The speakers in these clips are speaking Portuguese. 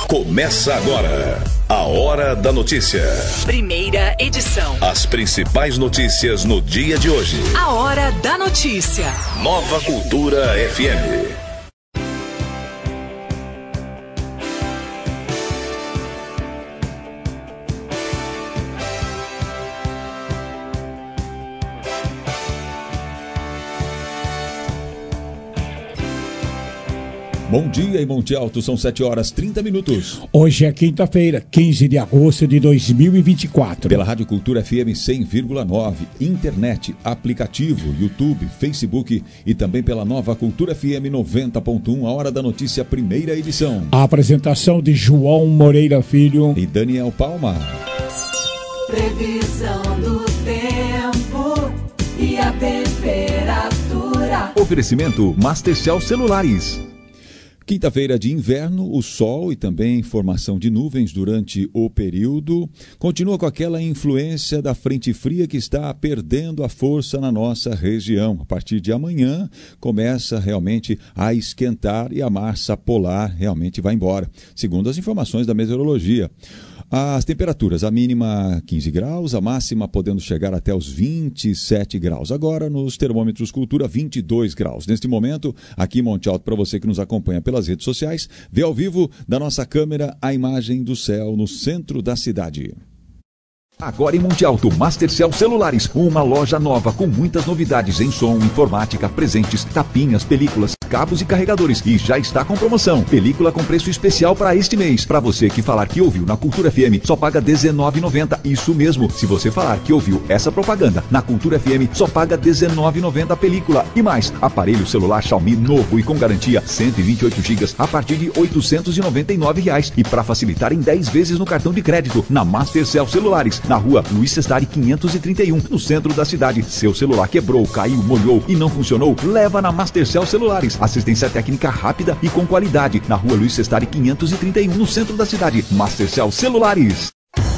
Começa agora a Hora da Notícia. Primeira edição. As principais notícias no dia de hoje. A Hora da Notícia. Nova Cultura FM. Bom dia em Monte Alto, são 7h30. Hoje é quinta-feira, 15 de agosto de 2024. Pela Rádio Cultura FM 100,9, internet, aplicativo, YouTube, Facebook e também pela Nova Cultura FM 90.1, a Hora da Notícia, primeira edição. A apresentação de João Moreira Filho e Daniel Palma. Previsão do tempo e a temperatura. Oferecimento Mastercell Celulares. Quinta-feira de inverno, o sol e também formação de nuvens durante o período. Continua com aquela influência da frente fria que está perdendo a força na nossa região. A partir de amanhã, começa realmente a esquentar e a massa polar realmente vai embora, segundo as informações da meteorologia. As temperaturas, a mínima 15 graus, a máxima podendo chegar até os 27 graus. Agora, nos termômetros Cultura, 22 graus. Neste momento, aqui em Monte Alto, para você que nos acompanha pelas redes sociais, vê ao vivo da nossa câmera a imagem do céu no centro da cidade. Agora em Monte Alto, Mastercell Celulares, uma loja nova com muitas novidades em som, informática, presentes, tapinhas, películas, cabos e carregadores. E já está com promoção. Película com preço especial para este mês. Para você que falar que ouviu na Cultura FM, só paga R$19,90. Isso mesmo, se você falar que ouviu essa propaganda na Cultura FM, só paga R$19,90 a película. E mais, aparelho celular Xiaomi novo e com garantia 128 GB a partir de R$899. E para facilitar em 10 vezes no cartão de crédito, na Mastercell Celulares, na rua Luiz Sestari 531, no centro da cidade. Seu celular quebrou, caiu, molhou e não funcionou? Leva na Mastercell Celulares. Assistência técnica rápida e com qualidade. Na rua Luiz Sestari 531, no centro da cidade. Mastercell Celulares.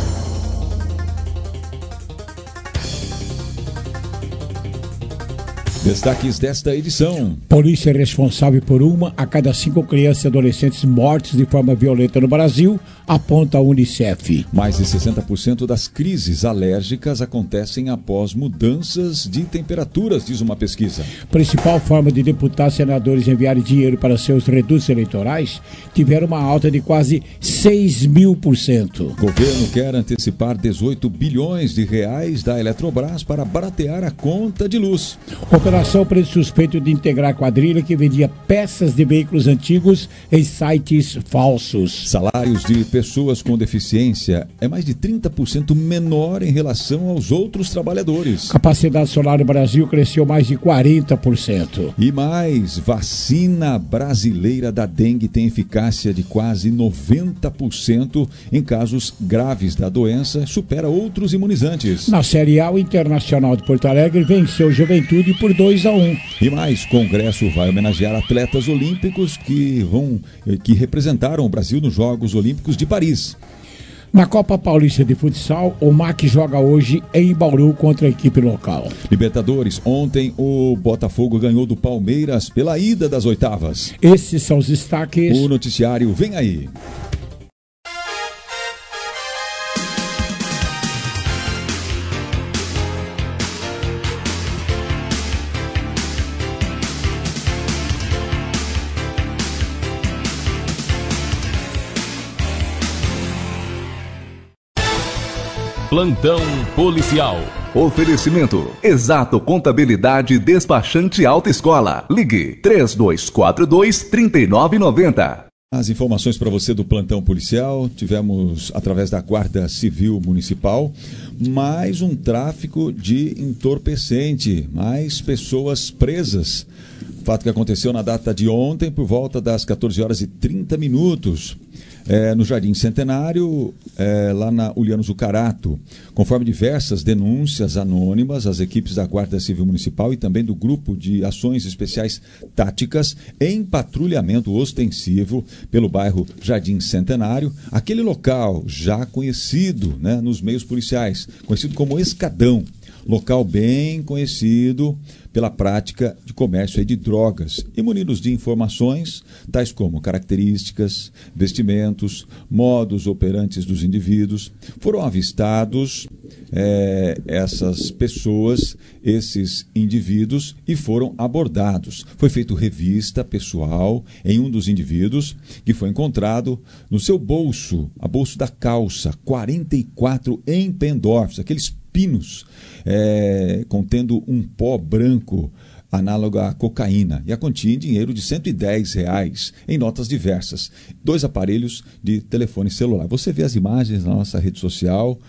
Destaques desta edição. Polícia é responsável por 1 a cada 5 crianças e adolescentes mortos de forma violenta no Brasil, aponta a Unicef. Mais de 60% das crises alérgicas acontecem após mudanças de temperaturas, diz uma pesquisa. Principal forma de deputados e senadores enviarem dinheiro para seus redutos eleitorais tiveram uma alta de quase 6.000%. Governo quer antecipar 18 bilhões de reais da Eletrobras para baratear a conta de luz. Operação prende suspeito de integrar quadrilha que vendia peças de veículos antigos em sites falsos. Salários de pessoas com deficiência é mais de 30% menor em relação aos outros trabalhadores. Capacidade solar no Brasil cresceu mais de 40%. E mais, vacina brasileira da dengue tem eficácia de quase 90% em casos graves da doença, supera outros imunizantes. Na Série A, o Internacional de Porto Alegre venceu Juventude por 2-1. E mais, Congresso vai homenagear atletas olímpicos que representaram o Brasil nos Jogos Olímpicos de Paris. Na Copa Paulista de Futsal, o MAC joga hoje em Bauru contra a equipe local. Libertadores, ontem o Botafogo ganhou do Palmeiras pela ida das oitavas. Esses são os destaques. O noticiário vem aí. Plantão policial. Oferecimento: Exato Contabilidade Despachante Autoescola. Ligue 3242-3990. As informações para você do plantão policial, tivemos através da Guarda Civil Municipal mais um tráfico de entorpecente, mais pessoas presas. Fato que aconteceu na data de ontem por volta das 14h30. No Jardim Centenário, lá na Uliano Zucarato. Conforme diversas denúncias anônimas, as equipes da Guarda Civil Municipal e também do Grupo de Ações Especiais Táticas em patrulhamento ostensivo pelo bairro Jardim Centenário, aquele local já conhecido, né, nos meios policiais, conhecido como Escadão. local bem conhecido pela prática de comércio aí de drogas e munidos de informações tais como características, vestimentos, modos operantes dos indivíduos. Foram avistados essas pessoas, esses indivíduos, e foram abordados. Foi feita revista pessoal em um dos indivíduos, que foi encontrado no seu bolso, a bolso da calça, 44 Empendorfs, aqueles pinos contendo um pó branco análogo à cocaína, e a quantia em dinheiro de R$110 em notas diversas, 2 aparelhos de telefone celular. Você vê as imagens na nossa rede social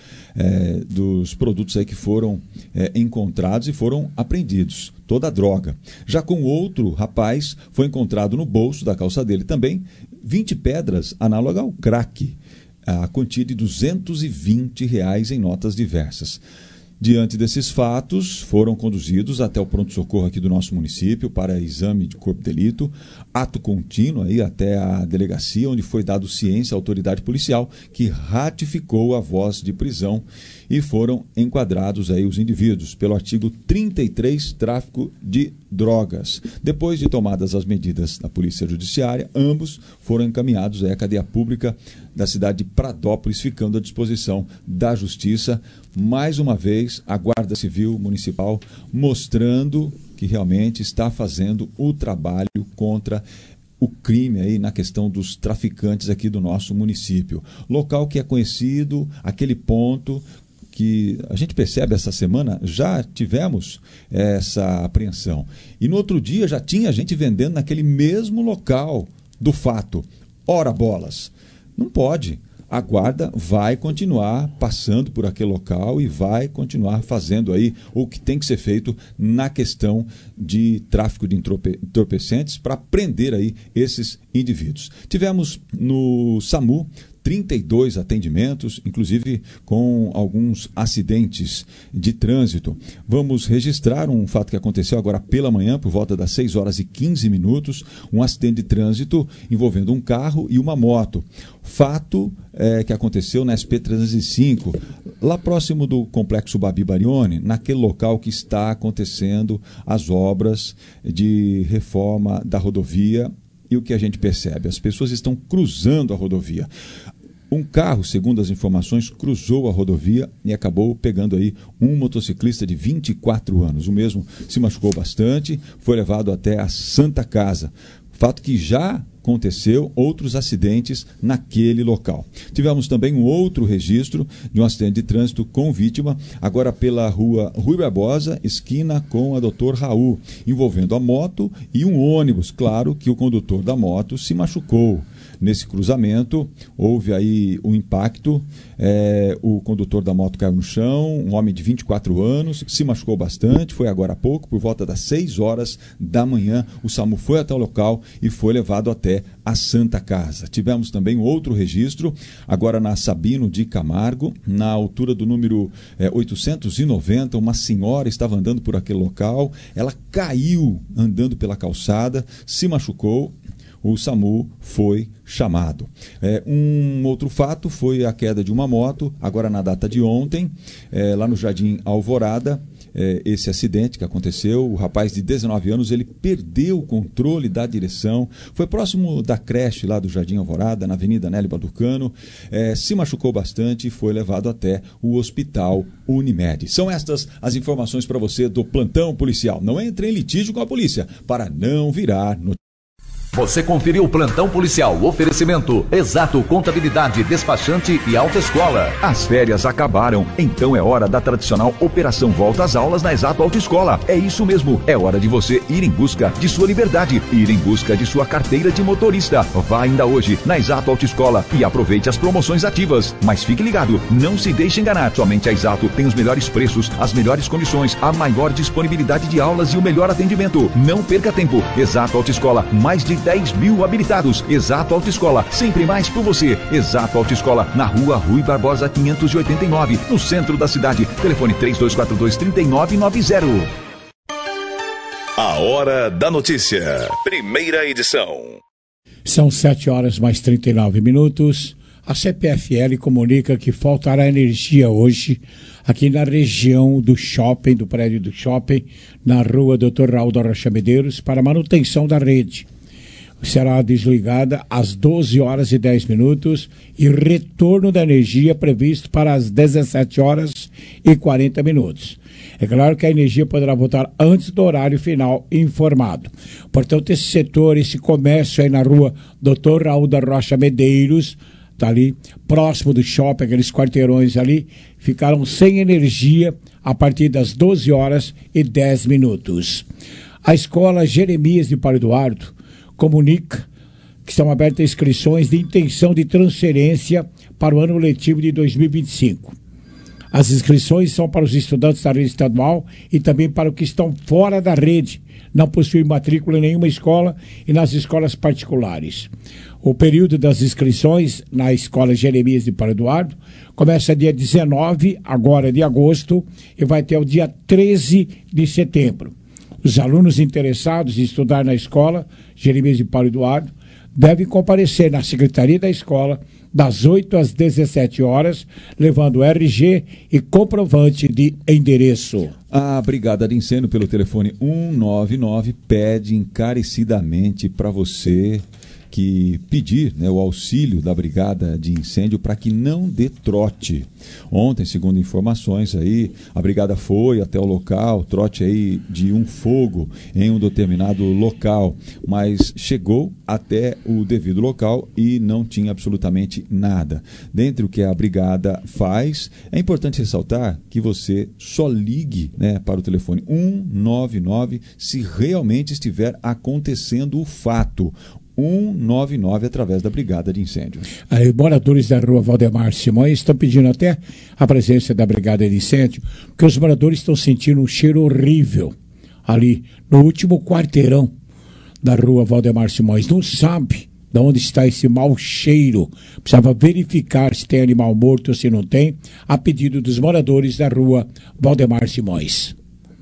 dos produtos aí que foram encontrados e foram apreendidos, toda a droga. Já com outro rapaz, foi encontrado no bolso da calça dele também 20 pedras análogas ao crack, a quantia de R$220 em notas diversas. Diante desses fatos, foram conduzidos até o pronto-socorro aqui do nosso município para exame de corpo de delito, ato contínuo aí até a delegacia, onde foi dado ciência à autoridade policial, que ratificou a voz de prisão, e foram enquadrados aí os indivíduos pelo artigo 33, tráfico de drogas. Depois de tomadas as medidas da Polícia Judiciária, ambos foram encaminhados à cadeia pública da cidade de Pradópolis, ficando à disposição da Justiça. Mais uma vez, a Guarda Civil Municipal mostrando que realmente está fazendo o trabalho contra o crime aí na questão dos traficantes aqui do nosso município. Local que é conhecido, aquele ponto que a gente percebe essa semana, já tivemos essa apreensão. E no outro dia já tinha gente vendendo naquele mesmo local do fato. Ora bolas, não pode. A guarda vai continuar passando por aquele local e vai continuar fazendo aí o que tem que ser feito na questão de tráfico de entorpecentes para prender aí esses indivíduos. Tivemos no SAMU 32 atendimentos, inclusive com alguns acidentes de trânsito. Vamos registrar um fato que aconteceu agora pela manhã, por volta das 6h15, um acidente de trânsito envolvendo um carro e uma moto. Fato que aconteceu na SP-305, lá próximo do Complexo Babi Barione, naquele local que está acontecendo as obras de reforma da rodovia. E o que a gente percebe? As pessoas estão cruzando a rodovia. Um carro, segundo as informações, cruzou a rodovia e acabou pegando aí um motociclista de 24 anos. O mesmo se machucou bastante, foi levado até a Santa Casa. Fato que já aconteceu outros acidentes naquele local. Tivemos também um outro registro de um acidente de trânsito com vítima, agora pela rua Rui Barbosa, esquina com a Dr. Raul, envolvendo a moto e um ônibus. Claro que o condutor da moto se machucou. Nesse cruzamento, houve aí um impacto, o condutor da moto caiu no chão, um homem de 24 anos, se machucou bastante, foi agora há pouco, por volta das 6h, o SAMU foi até o local e foi levado até a Santa Casa. Tivemos também outro registro, agora na Sabino de Camargo, na altura do número 890, uma senhora estava andando por aquele local, ela caiu andando pela calçada, se machucou. O SAMU foi chamado. Um outro fato foi a queda de uma moto, agora na data de ontem, lá no Jardim Alvorada. Esse acidente que aconteceu, o rapaz de 19 anos, ele perdeu o controle da direção, foi próximo da creche lá do Jardim Alvorada, na Avenida Nélio Baducano, se machucou bastante e foi levado até o Hospital Unimed. São estas as informações para você do Plantão Policial. Não entre em litígio com a polícia, para não virar notícia. Você conferiu o Plantão Policial, oferecimento Exato Contabilidade, Despachante e Autoescola. As férias acabaram, então é hora da tradicional Operação Volta às Aulas na Exato Autoescola. É isso mesmo, é hora de você ir em busca de sua liberdade, ir em busca de sua carteira de motorista. Vá ainda hoje na Exato Autoescola e aproveite as promoções ativas. Mas fique ligado, não se deixe enganar, somente a Exato tem os melhores preços, as melhores condições, a maior disponibilidade de aulas e o melhor atendimento. Não perca tempo, Exato Autoescola, mais de 10 mil habilitados. Exato Autoescola, sempre mais por você. Exato Autoescola, na rua Rui Barbosa 589, no centro da cidade. Telefone 3242-3990. A Hora da Notícia, primeira edição. São 7h mais 39. A CPFL comunica que faltará energia hoje aqui na região do shopping, do prédio do shopping, na rua Dr. Raul da Rocha Medeiros, para manutenção da rede. Será desligada às 12 horas e 10 minutos e retorno da energia previsto para as 17 horas e 40 minutos. É claro que a energia poderá voltar antes do horário final informado. Portanto, esse setor, esse comércio aí na rua Dr. Raul da Rocha Medeiros, está ali próximo do shopping, aqueles quarteirões ali, ficaram sem energia a partir das 12 horas e 10 minutos. A escola Jeremias de Paulo Eduardo comunica que estão abertas inscrições de intenção de transferência para o ano letivo de 2025. As inscrições são para os estudantes da rede estadual e também para os que estão fora da rede, não possuem matrícula em nenhuma escola e nas escolas particulares. O período das inscrições na escola Jeremias de Paulo Eduardo começa dia 19, agora de agosto, e vai até o dia 13 de setembro. Os alunos interessados em estudar na escola Jeremias de Paulo Eduardo devem comparecer na secretaria da escola das 8 às 17 horas, levando RG e comprovante de endereço. A Brigada de Incêndio, pelo telefone 199, pede encarecidamente para você que pedir, né, o auxílio da Brigada de Incêndio para que não dê trote. Ontem, segundo informações aí, a Brigada foi até o local, trote aí de um fogo em um determinado local, mas chegou até o devido local e não tinha absolutamente nada. Dentre o que a Brigada faz, é importante ressaltar que você só ligue, né, para o telefone 199 se realmente estiver acontecendo o fato. 199 através da Brigada de Incêndio. Aí, moradores da rua Valdemar Simões estão pedindo até a presença da Brigada de Incêndio, porque os moradores estão sentindo um cheiro horrível ali no último quarteirão da rua Valdemar Simões. Não sabe de onde está esse mau cheiro. Precisava verificar se tem animal morto ou se não tem, a pedido dos moradores da rua Valdemar Simões.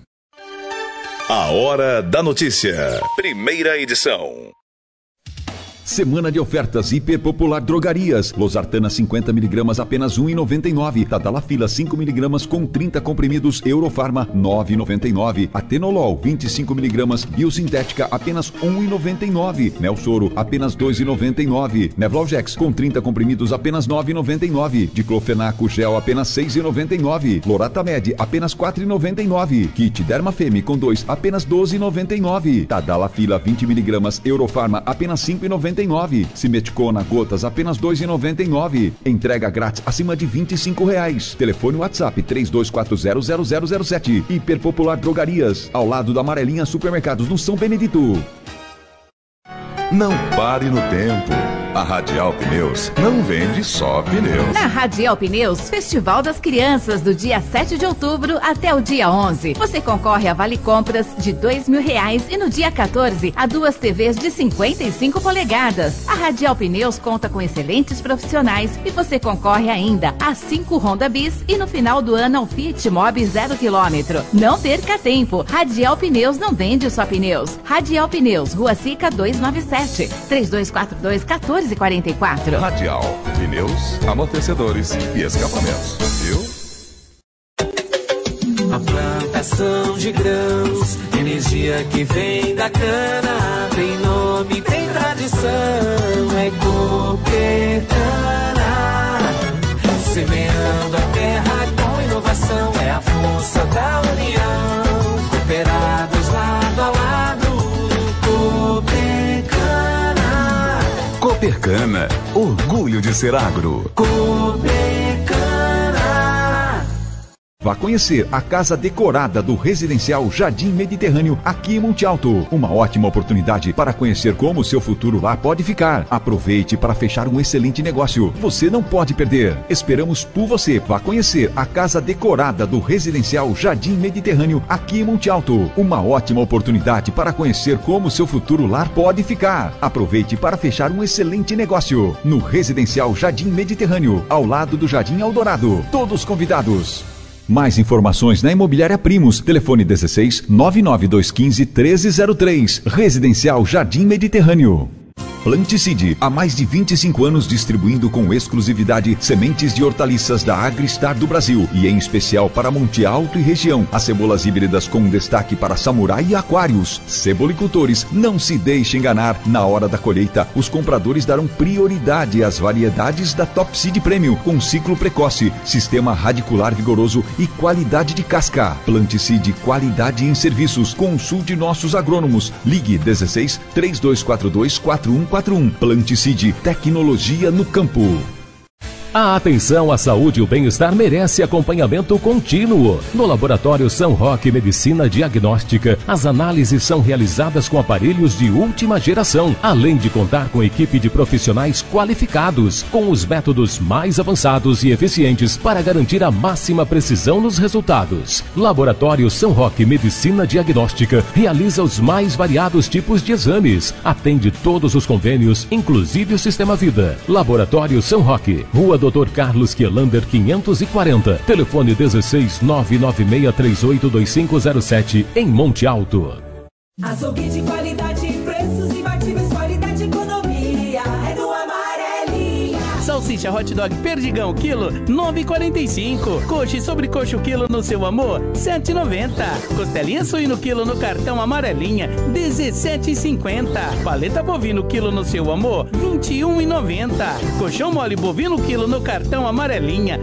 A Hora da Notícia. Primeira edição. Semana de ofertas Hiper Popular Drogarias. Losartana 50mg apenas R$ 1,99. Tadalafila 5mg com 30 comprimidos Eurofarma R$ 9,99. Atenolol 25mg biosintética apenas R$ 1,99. Nelsoro apenas R$ 2,99. Nevlaugex com 30 comprimidos apenas R$ 9,99. Diclofenaco gel apenas R$ 6,99. Loratamed apenas R$ 4,99. Kit Dermafeme com 2 apenas R$ 12,99. Tadalafila 20mg Eurofarma apenas R$ 5,99. Simeticona gotas apenas R$ 2,99. Entrega grátis acima de R$ 25. Telefone WhatsApp 32400007. Hiper Popular Drogarias, ao lado da Amarelinha Supermercados no São Benedito. Não pare no tempo. A Radial Pneus não vende só pneus. Na Radial Pneus, Festival das Crianças, do dia 7 de outubro até o dia 11. Você concorre a vale compras de R$ 2.000 e no dia 14 a 2 TVs de 55 polegadas. A Radial Pneus conta com excelentes profissionais e você concorre ainda a 5 Honda Bis e no final do ano ao Fiat Mobi 0 km. Não perca tempo. Radial Pneus não vende só pneus. Radial Pneus, Rua Sica 297, 3242-1444. Radial, pneus, amortecedores e escapamentos, viu? A plantação de grãos, energia que vem da cana, tem nome, tem tradição, é Coopercana. Semeando a terra com inovação, é a força da união, cooperados lado a lado, Coopercana, orgulho de ser agro. Vá conhecer a casa decorada do residencial Jardim Mediterrâneo aqui em Monte Alto. Uma ótima oportunidade para conhecer como o seu futuro lá pode ficar. Aproveite para fechar um excelente negócio. Você não pode perder. Esperamos por você. Vá conhecer a casa decorada do residencial Jardim Mediterrâneo aqui em Monte Alto. Uma ótima oportunidade para conhecer como o seu futuro lá pode ficar. Aproveite para fechar um excelente negócio. No residencial Jardim Mediterrâneo, ao lado do Jardim Eldorado. Todos convidados. Mais informações na Imobiliária Primos. Telefone 16 99215 1303. Residencial Jardim Mediterrâneo. Planticide, há mais de 25 anos distribuindo com exclusividade sementes de hortaliças da Agristar do Brasil e em especial para Monte Alto e região. As cebolas híbridas com destaque para Samurai e Aquários. Cebolicultores, não se deixe enganar. Na hora da colheita, os compradores darão prioridade às variedades da Top Seed Premium, com ciclo precoce, sistema radicular vigoroso e qualidade de casca. Planticide, qualidade em serviços. Consulte nossos agrônomos. Ligue 16 3242 4141. Planticide, tecnologia no campo. A atenção à saúde e o bem-estar merece acompanhamento contínuo. No Laboratório São Roque Medicina Diagnóstica, as análises são realizadas com aparelhos de última geração, além de contar com equipe de profissionais qualificados, com os métodos mais avançados e eficientes para garantir a máxima precisão nos resultados. Laboratório São Roque Medicina Diagnóstica realiza os mais variados tipos de exames, atende todos os convênios, inclusive o Sistema Vida. Laboratório São Roque, Rua Dr. Carlos Quielander 540, telefone 16 996382507, em Monte Alto. Açougue de qualidade, preços imbatíveis, qualidade e economia, é no Amarelinha. Salsicha hot dog perdigão quilo, 9,45. Coxa e sobrecoxa o quilo no Seu Amor, 7,90. Costelinha suíno quilo no cartão Amarelinha, 17,50. Paleta bovino quilo no Seu Amor, 21,90. Colchão mole bovino quilo no cartão Amarelinha,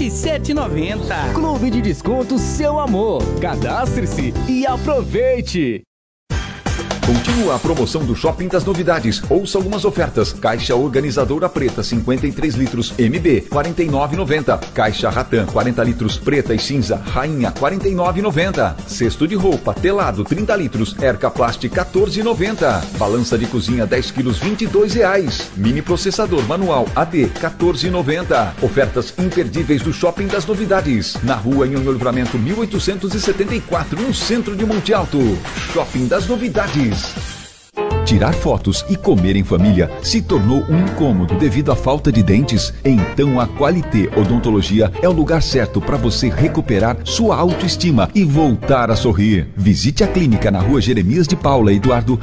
27,90. Clube de Descontos Seu Amor. Cadastre-se e aproveite! Continua a promoção do Shopping das Novidades. Ouça algumas ofertas. Caixa organizadora preta 53 litros MB 49,90. Caixa Ratan 40 litros preta e cinza Rainha 49,90. Cesto de roupa telado 30 litros Erca Plast 14,90. Balança de cozinha 10 quilos R$22. Mini processador manual AD 14,90. Ofertas imperdíveis do Shopping das Novidades. Na rua Nhonhô Livramento 1874, no centro de Monte Alto. Shopping das Novidades. Tirar fotos e comer em família se tornou um incômodo devido à falta de dentes? Então a Qualité Odontologia é o lugar certo para você recuperar sua autoestima e voltar a sorrir. Visite a clínica na rua Jeremias de Paula Eduardo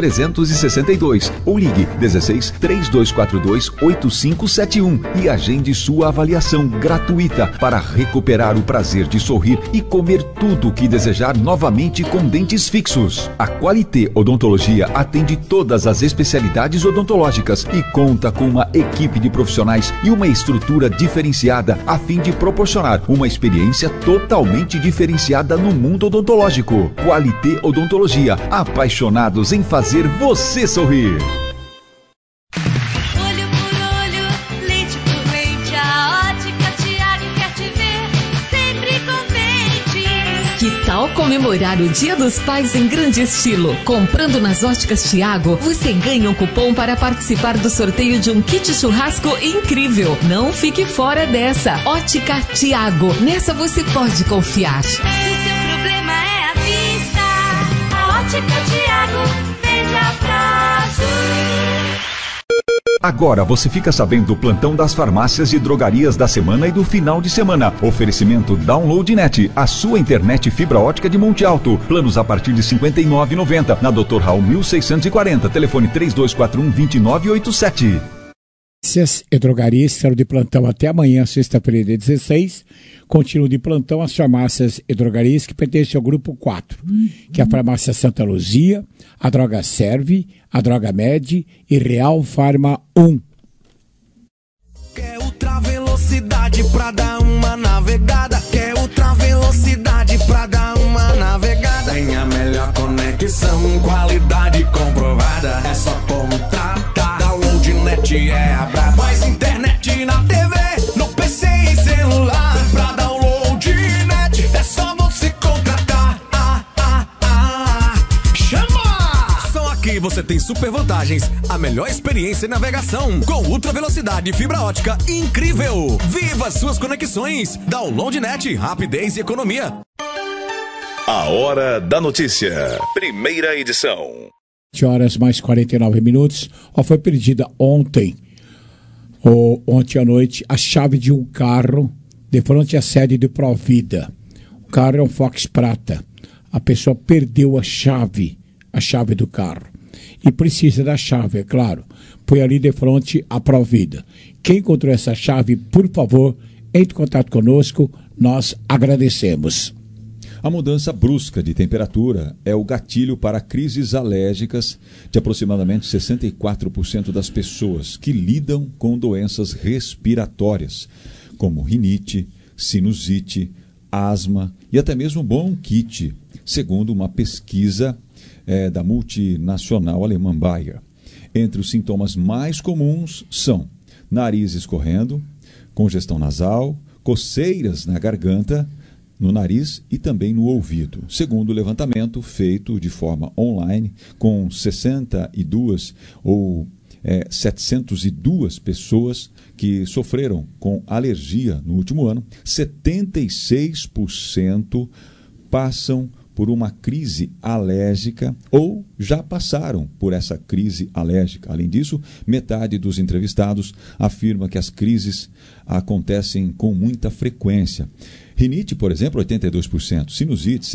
1362 ou ligue 16 3242 8571 e agende sua avaliação gratuita para recuperar o prazer de sorrir e comer tudo o que desejar novamente com dentes fixos. A Qualité Odontologia atende todas as especialidades odontológicas e conta com uma equipe de profissionais e uma estrutura diferenciada a fim de proporcionar uma experiência totalmente diferenciada no mundo odontológico. Qualité Odontologia, apaixonados em fazer você sorrir. Olho por olho, lente por lente, a Ótica Thiago quer te ver sempre contente. Que tal comemorar o Dia dos Pais em grande estilo? Comprando nas Óticas Thiago, você ganha um cupom para participar do sorteio de um kit churrasco incrível. Não fique fora dessa. Ótica Thiago, nessa você pode confiar. Se seu problema é a vista, a Ótica Thiago veja prazo. Agora você fica sabendo do plantão das farmácias e drogarias da semana e do final de semana. Oferecimento DownloadNet, a sua internet fibra ótica de Monte Alto. Planos a partir de R$ 59,90. Na Dr. Raul 1640, telefone 3241-2987. Farmácias e drogarias estarão de plantão até amanhã, sexta-feira, dia 16. Continuam de plantão as farmácias e drogarias que pertencem ao grupo 4, que é a farmácia Santa Luzia, a Droga Serve, a Droga Med e Real Farma 1. Quer ultra velocidade pra dar uma navegada? Quer ultra velocidade pra dar uma navegada? Tem a melhor conexão, qualidade comprovada. É só contratar. DownloadNet é a braba. Mais internet na TV, no PC e celular. Pra DownloadNet é só você contratar. Chama! Só aqui você tem super vantagens, a melhor experiência em navegação, com ultra velocidade e fibra ótica incrível. Viva suas conexões. DownloadNet, rapidez e economia. A Hora da Notícia, primeira edição. 7 horas mais 49 minutos. Foi perdida ontem à noite, a chave de um carro de frente à sede do Provida. O carro é um Fox Prata. A pessoa perdeu a chave do carro. e precisa da chave, é claro. Foi ali de frente à Provida. Quem encontrou essa chave, por favor, entre em contato conosco, nós agradecemos. A mudança brusca de temperatura é o gatilho para crises alérgicas de aproximadamente 64% das pessoas que lidam com doenças respiratórias, como rinite, sinusite, asma e até mesmo bronquite, segundo uma pesquisa da multinacional alemã Bayer. Entre os sintomas mais comuns são nariz escorrendo, congestão nasal, coceiras na garganta, no nariz e também no ouvido. Segundo o levantamento feito de forma online com 702 pessoas que sofreram com alergia no último ano, 76% passam por uma crise alérgica ou já passaram por essa crise alérgica. Além disso, metade dos entrevistados afirma que as crises acontecem com muita frequência. Rinite, por exemplo, 82%, sinusite,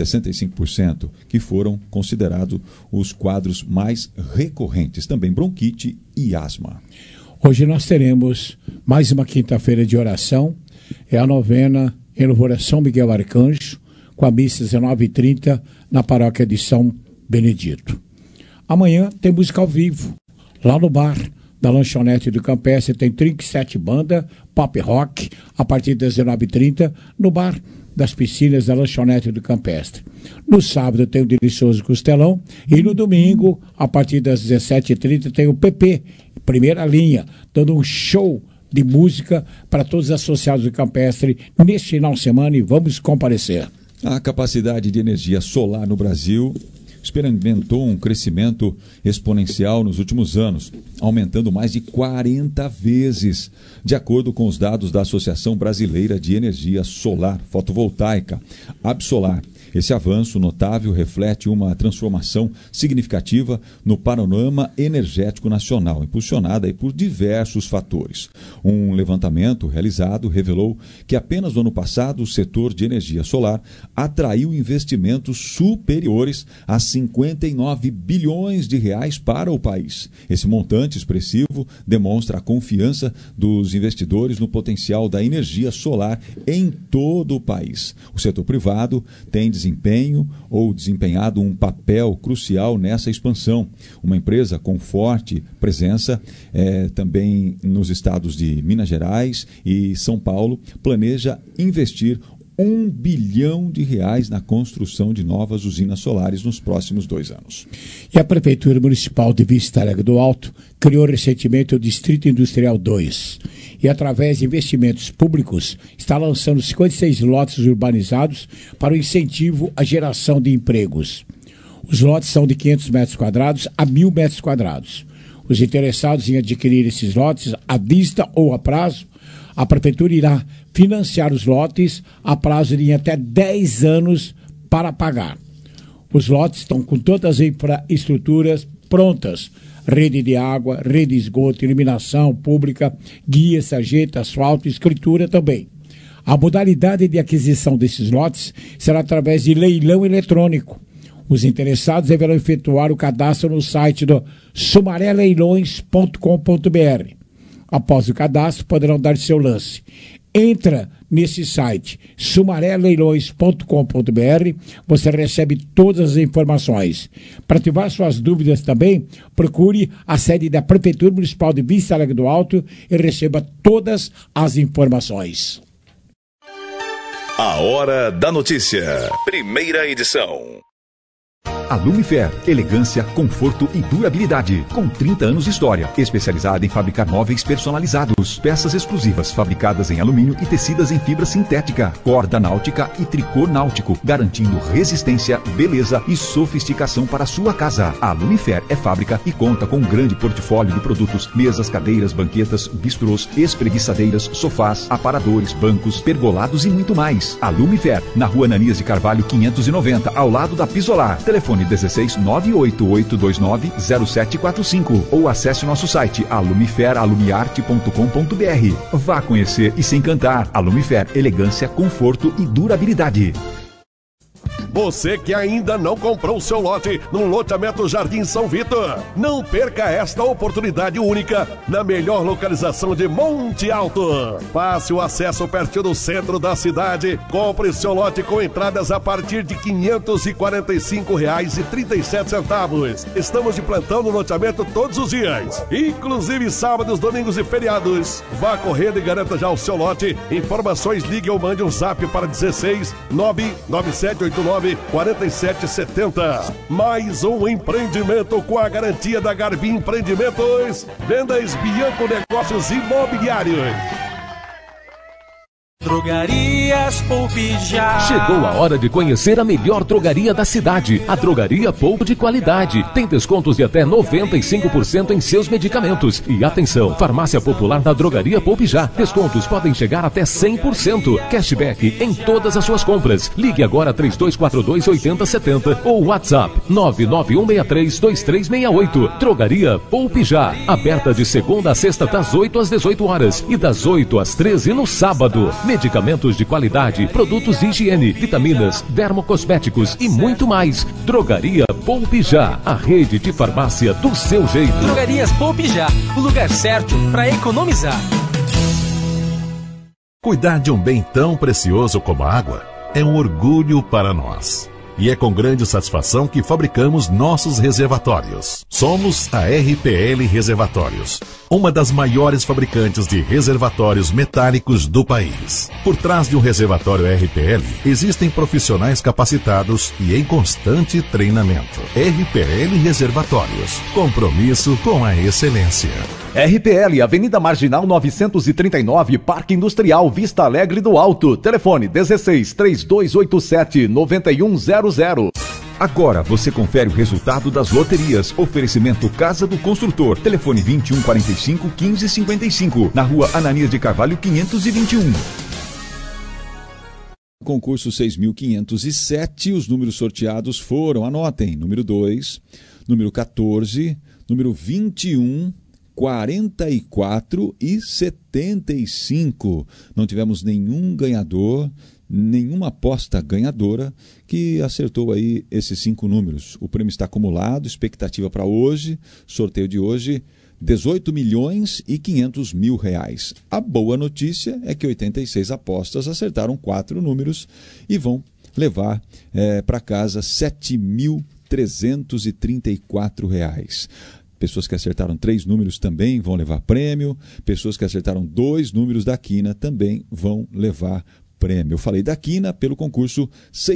65%, que foram considerados os quadros mais recorrentes. Também bronquite e asma. Hoje nós teremos mais uma quinta-feira de oração. É a novena em louvor a São Miguel Arcanjo, com a missa às 19h30 na paróquia de São Benedito. Amanhã tem música ao vivo, lá no bar da Lanchonete do Campestre. Tem 37 bandas, pop rock, a partir das 19h30, no bar das piscinas da Lanchonete do Campestre. No sábado tem o delicioso costelão e no domingo, a partir das 17h30, tem o PP, primeira linha, dando um show de música para todos os associados do Campestre neste final de semana, e vamos comparecer. A capacidade de energia solar no Brasil experimentou um crescimento exponencial nos últimos anos, aumentando mais de 40 vezes, de acordo com os dados da Associação Brasileira de Energia Solar Fotovoltaica, Absolar. Esse avanço notável reflete uma transformação significativa no panorama energético nacional, impulsionada por diversos fatores. Um levantamento realizado revelou que apenas no ano passado o setor de energia solar atraiu investimentos superiores a 59 bilhões de reais para o país. Esse montante expressivo demonstra a confiança dos investidores no potencial da energia solar em todo o país. O setor privado tem desempenhado um papel crucial nessa expansão. Uma empresa com forte presença também nos estados de Minas Gerais e São Paulo planeja investir R$1 bilhão na construção de novas usinas solares nos próximos 2 anos. E a Prefeitura Municipal de Vista Alegre do Alto criou recentemente o Distrito Industrial 2 e, através de investimentos públicos, está lançando 56 lotes urbanizados para o incentivo à geração de empregos. Os lotes são de 500 metros quadrados a 1.000 metros quadrados. Os interessados em adquirir esses lotes à vista ou a prazo, a Prefeitura irá financiar os lotes a prazo de até 10 anos para pagar. Os lotes estão com todas as infraestruturas prontas: rede de água, rede de esgoto, iluminação pública, guia, sarjeta, asfalto e escritura também. A modalidade de aquisição desses lotes será através de leilão eletrônico. Os interessados deverão efetuar o cadastro no site do sumareleilões.com.br. Após o cadastro, poderão dar seu lance. Entra nesse site sumareleilões.com.br, você recebe todas as informações. Para ativar suas dúvidas também, procure a sede da Prefeitura Municipal de Vista Alegre do Alto e receba todas as informações. A Hora da Notícia, primeira edição. A Lumifer, elegância, conforto e durabilidade. Com 30 anos de história, especializada em fabricar móveis personalizados, peças exclusivas fabricadas em alumínio e tecidas em fibra sintética, corda náutica e tricô náutico, garantindo resistência, beleza e sofisticação para a sua casa. A Lumifer é fábrica e conta com um grande portfólio de produtos: mesas, cadeiras, banquetas, bistrôs, espreguiçadeiras, sofás, aparadores, bancos, pergolados e muito mais. A Lumifer, na Rua Ananias de Carvalho 590, ao lado da Pisolar. Telefone 16 988290745 ou acesse nosso site alumiferalumiarte.com.br. Vá conhecer e se encantar. A Lumifer, elegância, conforto e durabilidade. Você que ainda não comprou o seu lote no loteamento Jardim São Vitor, não perca esta oportunidade única na melhor localização de Monte Alto. Fácil acesso pertinho do centro da cidade. Compre seu lote com entradas a partir de R$ 545,37. Estamos de plantão no loteamento todos os dias, inclusive sábados, domingos e feriados. Vá correndo e garanta já o seu lote. Informações, ligue ou mande um zap para 16 99789 4770. Mais um empreendimento com a garantia da Garbi Empreendimentos. Vendas Bianco Negócios Imobiliários. Drogarias Poupe Já. Chegou a hora de conhecer a melhor drogaria da cidade, a Drogaria Poupe de qualidade. Tem descontos de até 95% em seus medicamentos. E atenção, farmácia popular da Drogaria Poupe Já. Descontos podem chegar até 100%. Cashback em todas as suas compras. Ligue agora 3242-8070 ou WhatsApp 991632368. Drogaria Poupe Já. Aberta de segunda a sexta das 8 às 18 horas e das 8 às 13 no sábado. Medicamentos de qualidade, produtos de higiene, vitaminas, dermocosméticos e muito mais. Drogaria Poupe Já, a rede de farmácia do seu jeito. Drogarias Poupe Já, o lugar certo para economizar. Cuidar de um bem tão precioso como a água é um orgulho para nós. E é com grande satisfação que fabricamos nossos reservatórios. Somos a RPL Reservatórios, uma das maiores fabricantes de reservatórios metálicos do país. Por trás de um reservatório RPL, existem profissionais capacitados e em constante treinamento. RPL Reservatórios, compromisso com a excelência. RPL, Avenida Marginal 939, Parque Industrial Vista Alegre do Alto. Telefone 16 3287 9100. Agora você confere o resultado das loterias. Oferecimento Casa do Construtor. Telefone 2145 1555. Na rua Ananias de Carvalho 521. Concurso 6.507. Os números sorteados foram, anotem, número 2, número 14, número 21, 44 e 75. Não tivemos nenhum ganhador, nenhuma aposta ganhadora que acertou aí esses 5 números. O prêmio está acumulado, expectativa para hoje, sorteio de hoje, 18 milhões e 500 mil reais. A boa notícia é que 86 apostas acertaram 4 números e vão levar para casa R$ 7.334 reais. Pessoas que acertaram 3 números também vão levar prêmio. Pessoas que acertaram 2 números da quina também vão levar prêmio. Eu falei da quina pelo concurso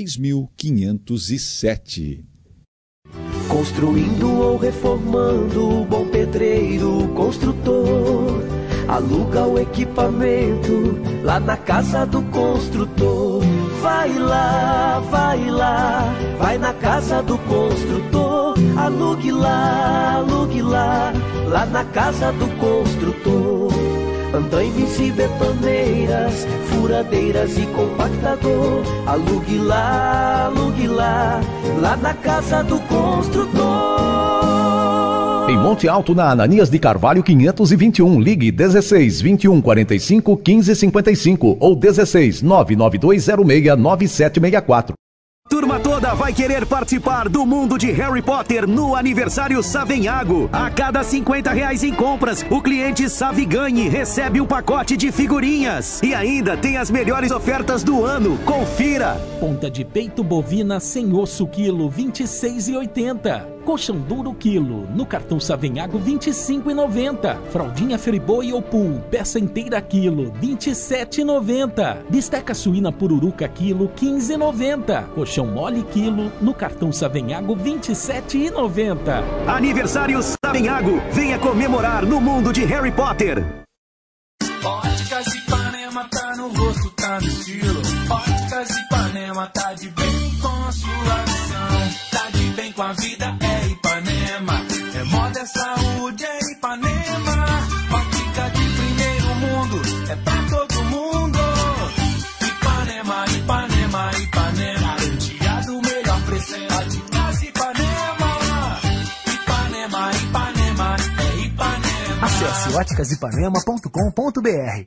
6.507. Construindo ou reformando, bom pedreiro, construtor, aluga o equipamento lá na casa do construtor. Vai lá, vai na casa do construtor, alugue lá, lá na casa do construtor. Andaimes e betoneiras, furadeiras e compactador, alugue lá, lá na casa do construtor. Em Monte Alto, na Ananias de Carvalho 521, ligue 16 21 45 15 55 ou 16 99206 9764. Turma toda vai querer participar do mundo de Harry Potter no aniversário Savenhago. A cada R$50 em compras, o cliente Saviganhe recebe um pacote de figurinhas. E ainda tem as melhores ofertas do ano. Confira! Ponta de peito bovina sem osso quilo, R$26,80. Colchão duro quilo, no cartão Savenhago, R$25,90. Fraldinha Friboi ou Pool, peça inteira quilo, R$27,90. Bisteca suína pururuca quilo, R$15,90. Colchão mole quilo, no cartão Savenhago, R$27,90. Aniversário Savenhago, venha comemorar no mundo de Harry Potter. Óticas Ipanema tá no rosto, tá no estilo. Óticas Ipanema tá de bem com a sua visão. Tá de bem com a vida, é Ipanema. É moda, é saúde, é Ipanema. Ótica de primeiro mundo, é pra todo mundo. Ipanema, Ipanema, Ipanema. Garantia do melhor preço, é Óticas Ipanema. Ipanema, Ipanema, é Ipanema. Acesse óticasipanema.com.br.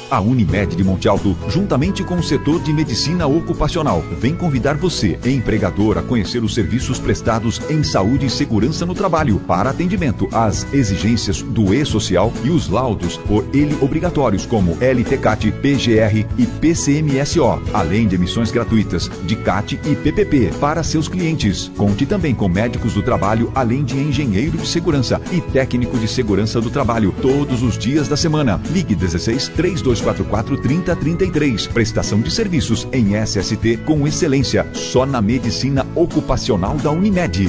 A Unimed de Monte Alto, juntamente com o setor de medicina ocupacional, vem convidar você, empregador, a conhecer os serviços prestados em saúde e segurança no trabalho, para atendimento às exigências do E-Social e os laudos por ele obrigatórios, como LTCAT, PGR e PCMSO, além de emissões gratuitas de CAT e PPP para seus clientes. Conte também com médicos do trabalho, além de engenheiro de segurança e técnico de segurança do trabalho, todos os dias da semana. Ligue 16 3244 3033. Prestação de serviços em SST com excelência, só na medicina ocupacional da Unimed.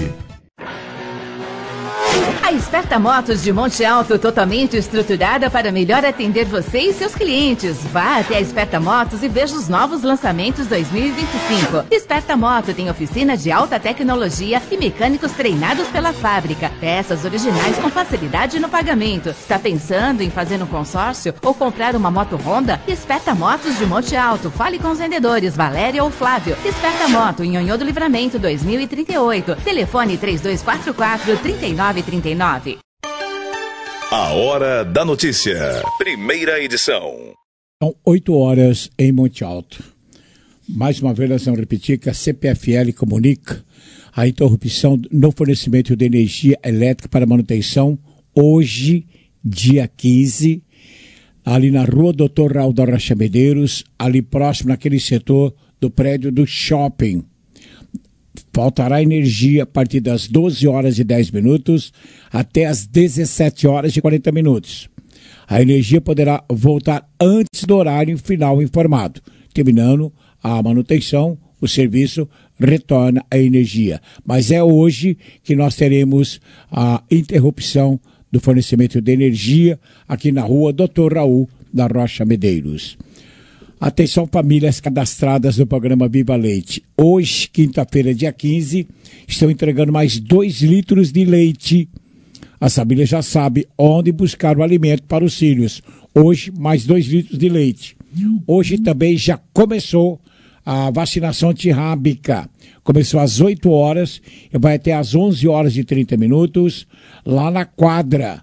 A Esperta Motos de Monte Alto, totalmente estruturada para melhor atender você e seus clientes. Vá até a Esperta Motos e veja os novos lançamentos 2025. Esperta Moto tem oficina de alta tecnologia e mecânicos treinados pela fábrica. Peças originais com facilidade no pagamento. Está pensando em fazer um consórcio ou comprar uma moto Honda? Esperta Motos de Monte Alto. Fale com os vendedores Valéria ou Flávio. Esperta Moto em Nhonhô do Livramento 2038. Telefone 3244-3939. A Hora da Notícia. Primeira edição. São 8 horas em Monte Alto. Mais uma vez nós vamos repetir que a CPFL comunica a interrupção no fornecimento de energia elétrica para manutenção hoje, dia 15, ali na rua Dr. Raul Rocha Medeiros, ali próximo naquele setor do prédio do shopping. Faltará energia a partir das 12 horas e 10 minutos até as 17 horas e 40 minutos. A energia poderá voltar antes do horário final informado. Terminando a manutenção, o serviço retorna a energia. Mas é hoje que nós teremos a interrupção do fornecimento de energia aqui na rua Dr. Raul da Rocha Medeiros. Atenção, famílias cadastradas no programa Viva Leite. Hoje, quinta-feira, dia 15, estão entregando mais 2 litros de leite. A família já sabe onde buscar o alimento para os filhos. Hoje, mais 2 litros de leite. Hoje também já começou a vacinação antirrábica. Começou às 8 horas e vai até às 11 horas e 30 minutos, lá na quadra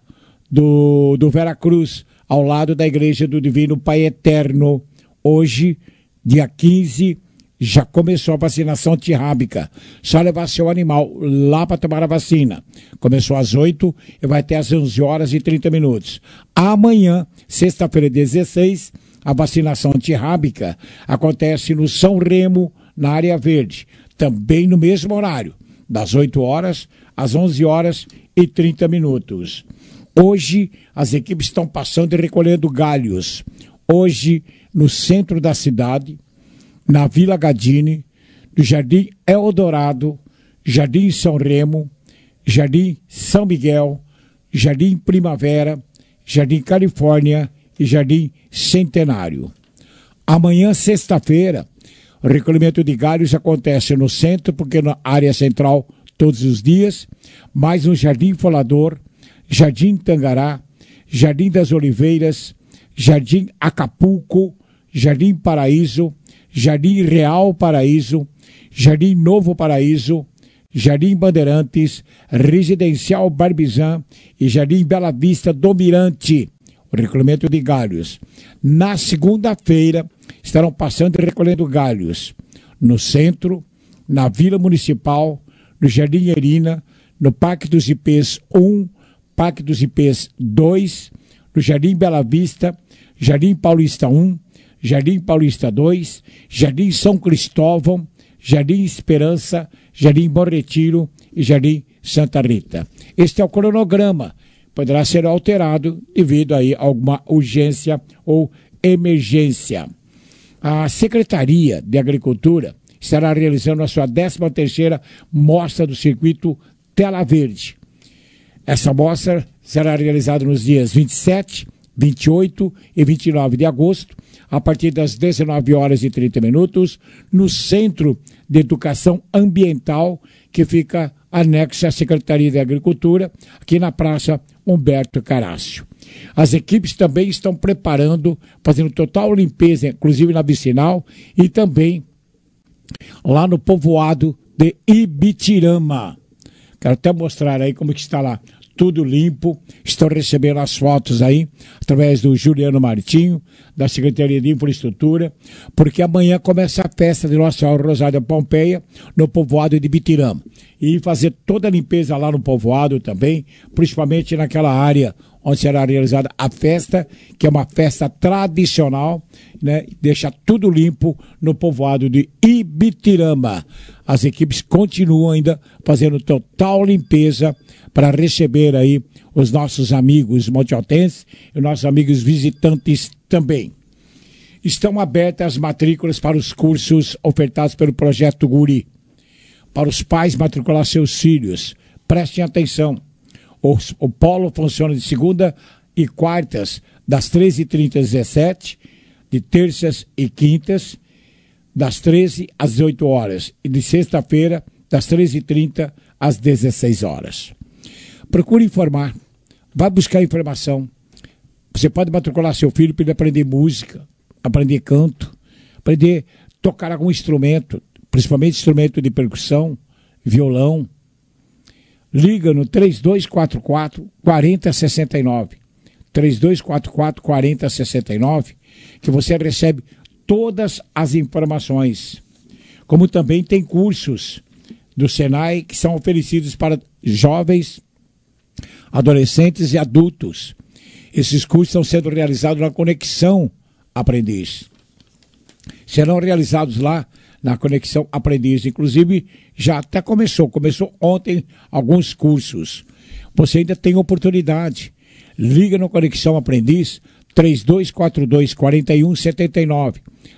do Veracruz, ao lado da Igreja do Divino Pai Eterno. Hoje, dia 15, já começou a vacinação antirrábica. Só levar seu animal lá para tomar a vacina. Começou às 8 e vai até às 11 horas e 30 minutos. Amanhã, sexta-feira 16, a vacinação antirrábica acontece no São Remo, na área verde. Também no mesmo horário, das 8 horas às 11 horas e 30 minutos. Hoje, as equipes estão passando e recolhendo galhos. Hoje, no centro da cidade, na Vila Gadini, no Jardim Eldorado, Jardim São Remo, Jardim São Miguel, Jardim Primavera, Jardim Califórnia e Jardim Centenário. Amanhã, sexta-feira, o recolhimento de galhos acontece no centro, porque na área central todos os dias, mais no Jardim Folador, Jardim Tangará, Jardim das Oliveiras, Jardim Acapulco, Jardim Paraíso, Jardim Real Paraíso, Jardim Novo Paraíso, Jardim Bandeirantes, Residencial Barbizan e Jardim Bela Vista do Mirante. O recolhimento de galhos. Na segunda-feira, estarão passando e recolhendo galhos no centro, na Vila Municipal, no Jardim Erina, no Parque dos Ipês 1, Parque dos Ipês 2, no Jardim Bela Vista, Jardim Paulista 1, Jardim Paulista 2, Jardim São Cristóvão, Jardim Esperança, Jardim Bom Retiro e Jardim Santa Rita. Este é o cronograma. Poderá ser alterado devido aí a alguma urgência ou emergência. A Secretaria de Agricultura estará realizando a sua 13ª Mostra do Circuito Tela Verde. Essa mostra será realizada nos dias 27, 28 e 29 de agosto, a partir das 19 horas e 30 minutos, no Centro de Educação Ambiental, que fica anexo à Secretaria de Agricultura, aqui na Praça Humberto Carácio. As equipes também estão preparando, fazendo total limpeza, inclusive na vicinal, e também lá no povoado de Ibitirama. Quero até mostrar aí como que está lá. tudo limpo. Estou recebendo as fotos aí, através do Juliano Martinho, da Secretaria de Infraestrutura, porque amanhã começa a festa de Nossa Senhora Rosário da Pompeia, no povoado de Bitirama. E fazer toda a limpeza lá no povoado também, principalmente naquela área onde será realizada a festa, que é uma festa tradicional, né? Deixa tudo limpo no povoado de Ibitirama. As equipes continuam ainda fazendo total limpeza para receber aí os nossos amigos montiotenses e nossos amigos visitantes também. Estão abertas as matrículas para os cursos ofertados pelo Projeto Guri. Para os pais matricular seus filhos, prestem atenção. O polo funciona de segunda e quartas, das 13h30 às 17h, de terças e quintas, das 13 às 18 horas, e de sexta-feira, das 13h30 às 16 horas. Procure informar, vai buscar informação. Você pode matricular seu filho para ele aprender música, aprender canto, aprender a tocar algum instrumento, principalmente instrumento de percussão, violão. Liga no 3244-4069, 3244-4069, que você recebe todas as informações. Como também tem cursos do Senai que são oferecidos para jovens, adolescentes e adultos. Esses cursos estão sendo realizados na Conexão Aprendiz. Serão realizados lá na Conexão Aprendiz. Inclusive, já até começou ontem alguns cursos. Você ainda tem oportunidade. Liga no Conexão Aprendiz, 3242-4179.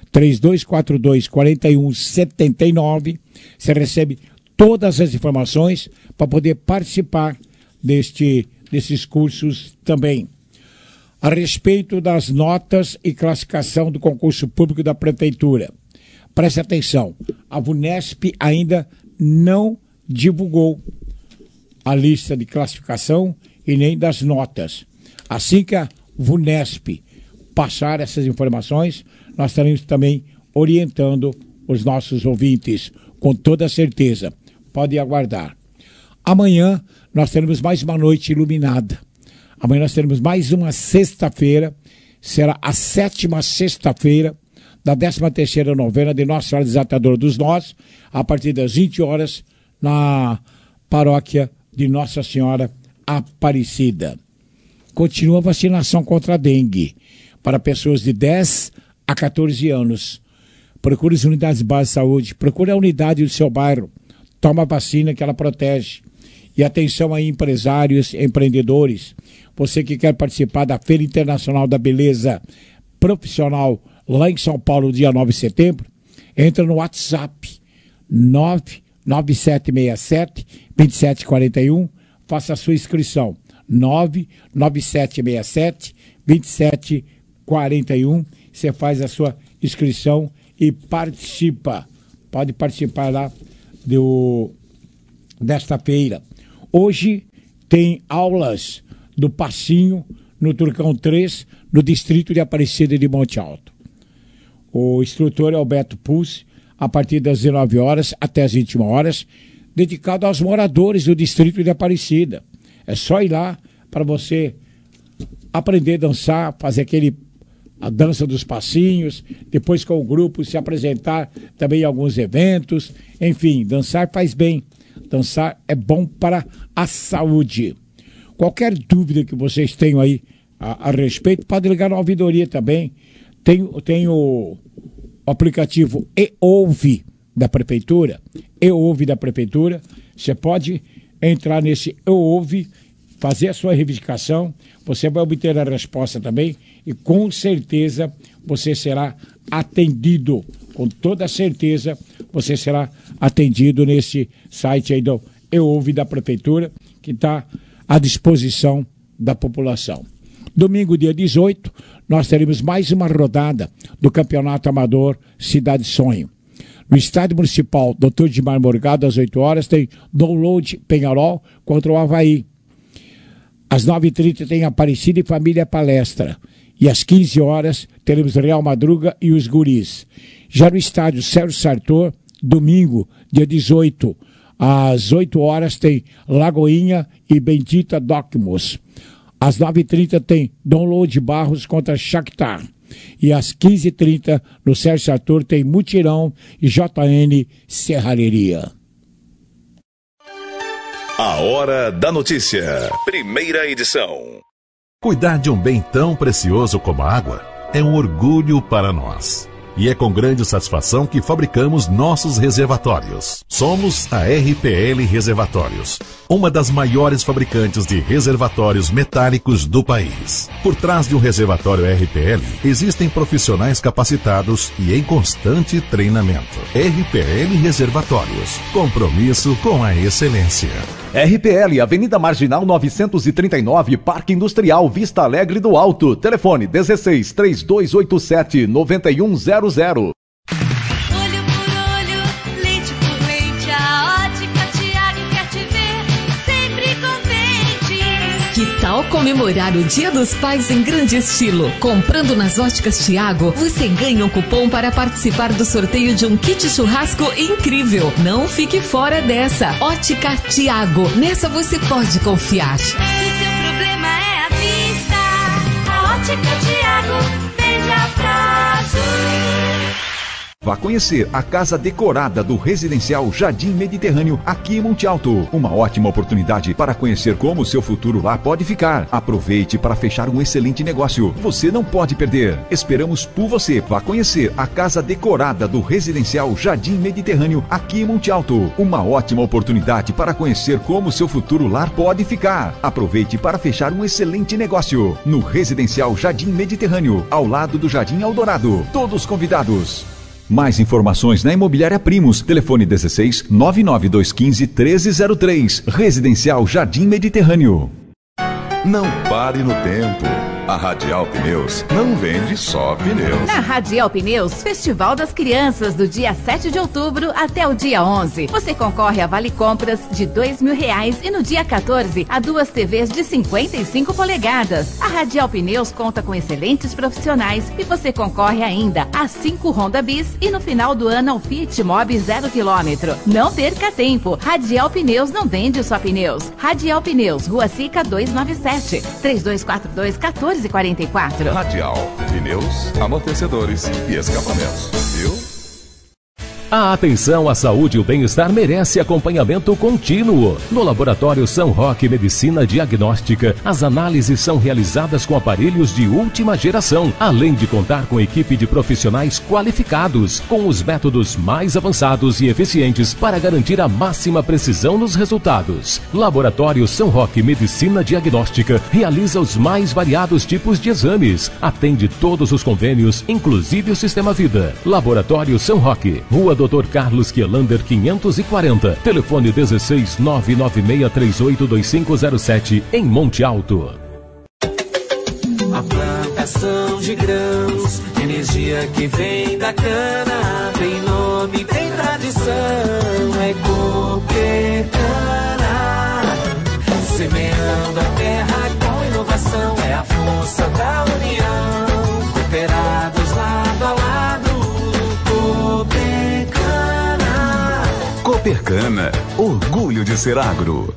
3242-4179. Você recebe todas as informações para poder participar desses cursos também. A respeito das notas e classificação do concurso público da Prefeitura. Preste atenção, a VUNESP ainda não divulgou a lista de classificação e nem das notas. Assim que a VUNESP passar essas informações, nós estaremos também orientando os nossos ouvintes, com toda certeza. Pode aguardar. Amanhã nós teremos mais uma noite iluminada. Amanhã nós teremos mais uma sexta-feira, será a 7ª sexta-feira da 13ª novena de Nossa Senhora Desatadora dos Nós, a partir das 20 horas, na paróquia de Nossa Senhora Aparecida. Continua a vacinação contra a dengue para pessoas de 10 a 14 anos. Procure as unidades básicas de saúde, procure a unidade do seu bairro, toma a vacina que ela protege. E atenção aí, empresários, empreendedores, você que quer participar da Feira Internacional da Beleza Profissional lá em São Paulo, dia 9 de setembro, entra no WhatsApp 99767-2741, faça a sua inscrição, 99767-2741, você faz a sua inscrição e participa, pode participar lá desta feira. Hoje tem aulas do Passinho no Turcão 3, no distrito de Aparecida de Monte Alto. O instrutor é o Beto Pulse, a partir das 19 horas até as 21 horas, dedicado aos moradores do distrito de Aparecida. É só ir lá para você aprender a dançar, fazer a dança dos passinhos, depois com o grupo se apresentar também em alguns eventos. Enfim, dançar faz bem. Dançar é bom para a saúde. Qualquer dúvida que vocês tenham aí a respeito, pode ligar na ouvidoria também. Tem o aplicativo eOuve da Prefeitura. eOuve da Prefeitura. Você pode entrar nesse eOuve, fazer a sua reivindicação. Você vai obter a resposta também e com certeza você será atendido. Com toda certeza você será atendido nesse site aí do eOuve da Prefeitura, que está à disposição da população. Domingo, dia 18, nós teremos mais uma rodada do Campeonato Amador Cidade Sonho. No Estádio Municipal Dr. Dimar Morgado, às 8 horas, tem Download Penharol contra o Avaí. Às 9h30 tem Aparecida e Família Palestra. E às 15 horas teremos Real Madruga e os Guris. Já no estádio Sérgio Sartor, domingo, dia 18, Às 8 horas tem Lagoinha e Bendita Docmos. Às 9h30 tem Download Barros contra Shakhtar. E às 15h30 no Sérgio Arthur tem Mutirão e JN Serralheria. A Hora da Notícia. Primeira edição. Cuidar de um bem tão precioso como a água é um orgulho para nós. E é com grande satisfação que fabricamos nossos reservatórios. Somos a RPL Reservatórios, uma das maiores fabricantes de reservatórios metálicos do país. Por trás de um reservatório RPL, existem profissionais capacitados e em constante treinamento. RPL Reservatórios, compromisso com a excelência. RPL, Avenida Marginal 939, Parque Industrial Vista Alegre do Alto. Telefone 16 3287 9100. Olho por olho, leite por leite, a Ótica Tiago quer te ver sempre contente. Que tal comemorar o Dia dos Pais em grande estilo? Comprando nas Óticas Tiago, você ganha um cupom para participar do sorteio de um kit churrasco incrível. Não fique fora dessa. Ótica Tiago, nessa você pode confiar. Se seu problema é a vista, a Ótica Tiago veja prazo. Vá conhecer a casa decorada do residencial Jardim Mediterrâneo, aqui em Monte Alto. Uma ótima oportunidade para conhecer como o seu futuro lá pode ficar. Aproveite para fechar um excelente negócio. Você não pode perder. Esperamos por você. Vá conhecer a casa decorada do residencial Jardim Mediterrâneo, aqui em Monte Alto. Uma ótima oportunidade para conhecer como o seu futuro lar pode ficar. Aproveite para fechar um excelente negócio. No residencial Jardim Mediterrâneo, ao lado do Jardim Eldorado. Todos convidados. Mais informações na Imobiliária Primos. Telefone 16 99215 1303. Residencial Jardim Mediterrâneo. Não pare no tempo. A Radial Pneus não vende só pneus. Na Radial Pneus, Festival das Crianças, do dia 7 de outubro até o dia 11. Você concorre a vale compras de R$2.000 e no dia 14 a 2 TVs de 55 polegadas. A Radial Pneus conta com excelentes profissionais e você concorre ainda a 5 Honda Bis e no final do ano ao Fiat Mobi 0 km. Não perca tempo. Radial Pneus não vende só pneus. Radial Pneus, Rua Sica 297, 3242-1444. Radial, pneus, amortecedores e escapamentos, viu? A atenção à saúde e o bem-estar merece acompanhamento contínuo. No Laboratório São Roque Medicina Diagnóstica, as análises são realizadas com aparelhos de última geração, além de contar com equipe de profissionais qualificados, com os métodos mais avançados e eficientes para garantir a máxima precisão nos resultados. Laboratório São Roque Medicina Diagnóstica realiza os mais variados tipos de exames, atende todos os convênios, inclusive o Sistema Vida. Laboratório São Roque, Rua Dr. Carlos Quielander 540, telefone 16 996382507, em Monte Alto. A plantação de grãos, energia que vem da cana, tem nome, tem tradição, é Coopercana. Semeando a terra com inovação, é a força da união, cooperados lado a lado. Coopercana, orgulho de ser agro.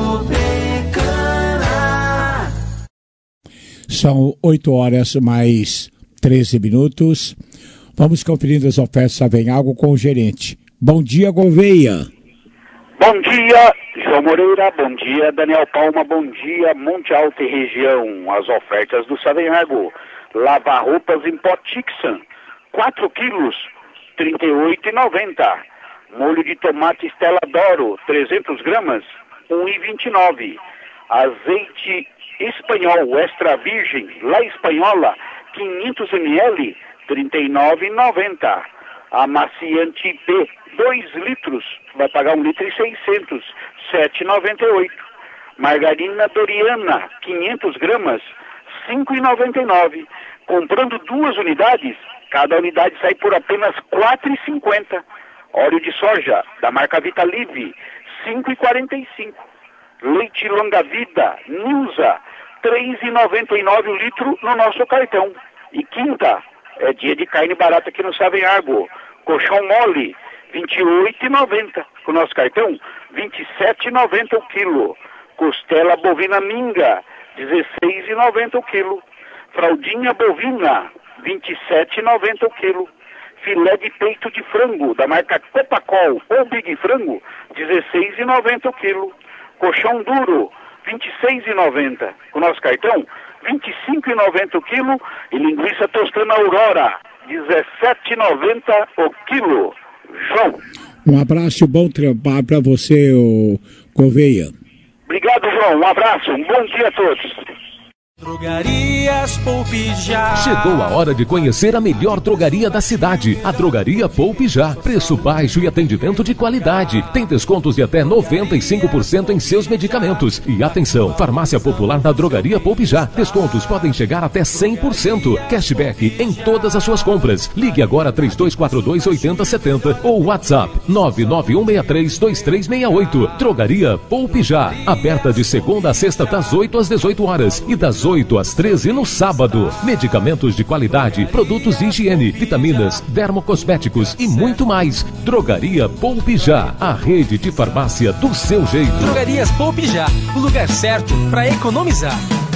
Coopercana. São 8 horas mais 13 minutos. Vamos conferindo as ofertas Savenhago com o gerente. Bom dia, Gouveia. Bom dia, João Moreira. Bom dia, Daniel Palma. Bom dia, Monte Alto e região. As ofertas do Savenhago. Lavar roupas em pó Tixan, 4 quilos, R$ 38,90. Molho de tomate Stella D'Oro, 300 gramas, R$ 1,29. Azeite espanhol extra virgem, La Espanhola, 500 ml, R$ 39,90. Amaciante P, 2 litros, vai pagar 1,6 litro, R$ 7,98. Margarina Doriana, 500 gramas, R$ 5,99. Comprando 2 unidades, cada unidade sai por apenas R$ 4,50. Óleo de soja, da marca Vitalive, R$ 5,45. Leite longa vida, Nilza, R$ 3,99 o litro no nosso cartão. E quinta, é dia de carne barata aqui no Savenhago. Colchão mole, 28,90. Com o nosso cartão, 27,90 o quilo. Costela bovina minga, 16,90 o quilo. Fraldinha bovina, 27,90 o quilo. Filé de peito de frango, da marca Copacol ou Big Frango, 16,90 o quilo. Colchão duro, 26,90. Com o nosso cartão, 25,90 o quilo. E linguiça toscana Aurora, 17,90 o quilo. João. Um abraço e bom trabalho para você, Gouveia. Obrigado, João. Um abraço. Um bom dia a todos. Drogarias Poupe Já. Chegou a hora de conhecer a melhor drogaria da cidade, a Drogaria Poupe Já. Preço baixo e atendimento de qualidade. Tem descontos de até 95% em seus medicamentos. E atenção, farmácia popular na Drogaria Poupe Já. Descontos podem chegar até 100%. Cashback em todas as suas compras. Ligue agora 3242-8070 ou WhatsApp 991632368. Drogaria Poupe Já. Aberta de segunda a sexta das 8 às 18 horas e das 8 às 13 no sábado. Medicamentos de qualidade, produtos de higiene, vitaminas, dermocosméticos e muito mais. Drogaria Poupe Já, a rede de farmácia do seu jeito. Drogarias Poupe Já, o lugar certo para economizar.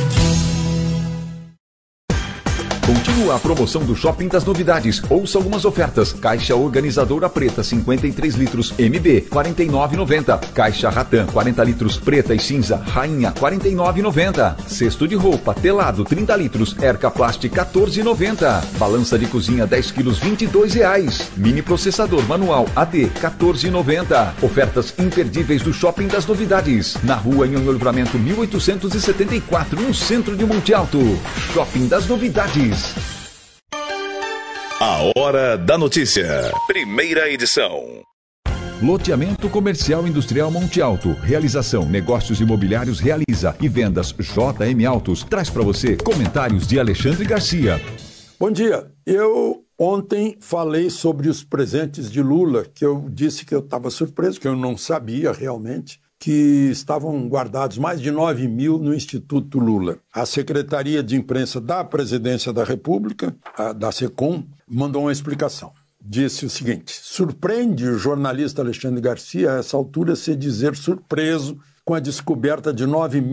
Continua a promoção do Shopping das Novidades. Ouça algumas ofertas. Caixa organizadora preta 53 litros MB 49,90. Caixa Ratan 40 litros preta e cinza Rainha 49,90. Cesto de roupa telado 30 litros Erca Plast 14,90. Balança de cozinha 10 quilos R$22. Mini processador manual AD 14,90. Ofertas imperdíveis do Shopping das Novidades. Na rua Nhonhô Livramento 1874, no centro de Monte Alto. Shopping das Novidades. A Hora da Notícia. Primeira edição. Loteamento Comercial Industrial Monte Alto. Realização, negócios imobiliários realiza e vendas JM Autos. Traz para você comentários de Alexandre Garcia. Bom dia. Eu ontem falei sobre os presentes de Lula, que eu disse que eu estava surpreso, que eu não sabia realmente, que estavam guardados mais de 9 mil no Instituto Lula. A Secretaria de Imprensa da Presidência da República, da SECOM, mandou uma explicação. Disse o seguinte: surpreende o jornalista Alexandre Garcia a essa altura se dizer surpreso com a descoberta de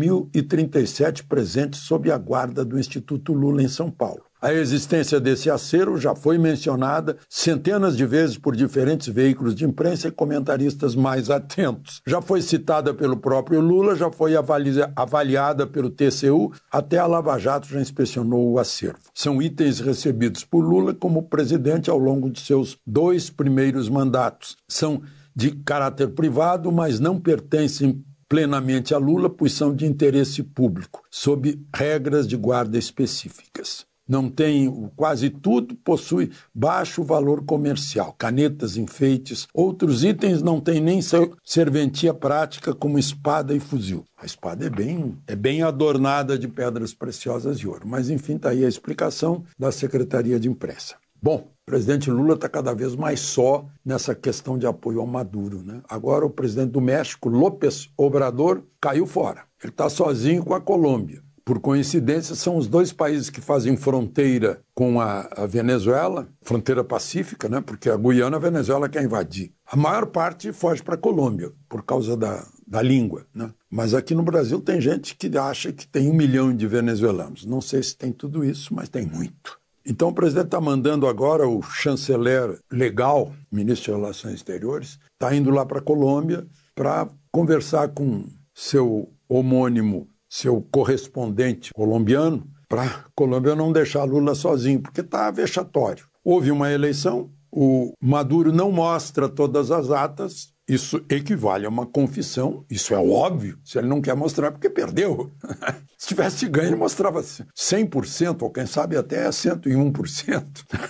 9.037 presentes sob a guarda do Instituto Lula em São Paulo. A existência desse acervo já foi mencionada centenas de vezes por diferentes veículos de imprensa e comentaristas mais atentos. Já foi citada pelo próprio Lula, já foi avaliada pelo TCU, até a Lava Jato já inspecionou o acervo. São itens recebidos por Lula como presidente ao longo de seus 2 primeiros mandatos. São de caráter privado, mas não pertencem plenamente a Lula, pois são de interesse público, sob regras de guarda específicas. Não tem, quase tudo possui baixo valor comercial, canetas, enfeites, outros itens não têm nem serventia prática como espada e fuzil. A espada é bem adornada de pedras preciosas e ouro, mas enfim, está aí a explicação da Secretaria de Imprensa. Bom, o presidente Lula está cada vez mais só nessa questão de apoio ao Maduro, né? Agora o presidente do México, López Obrador, caiu fora. Ele está sozinho com a Colômbia. Por coincidência, são os 2 países que fazem fronteira com a Venezuela, fronteira pacífica, né? Porque a Guiana, a Venezuela quer invadir. A maior parte foge para a Colômbia, por causa da língua, né? Mas aqui no Brasil tem gente que acha que tem 1 milhão de venezuelanos. Não sei se tem tudo isso, mas tem muito. Então o presidente está mandando agora o chanceler legal, ministro de Relações Exteriores, está indo lá para a Colômbia para conversar com seu homônimo, seu correspondente colombiano, para a Colômbia não deixar Lula sozinho, porque está vexatório. Houve uma eleição, o Maduro não mostra todas as atas, isso equivale a uma confissão, isso é óbvio, se ele não quer mostrar porque perdeu. Se tivesse ganho, ele mostrava 100%, ou quem sabe até 101%.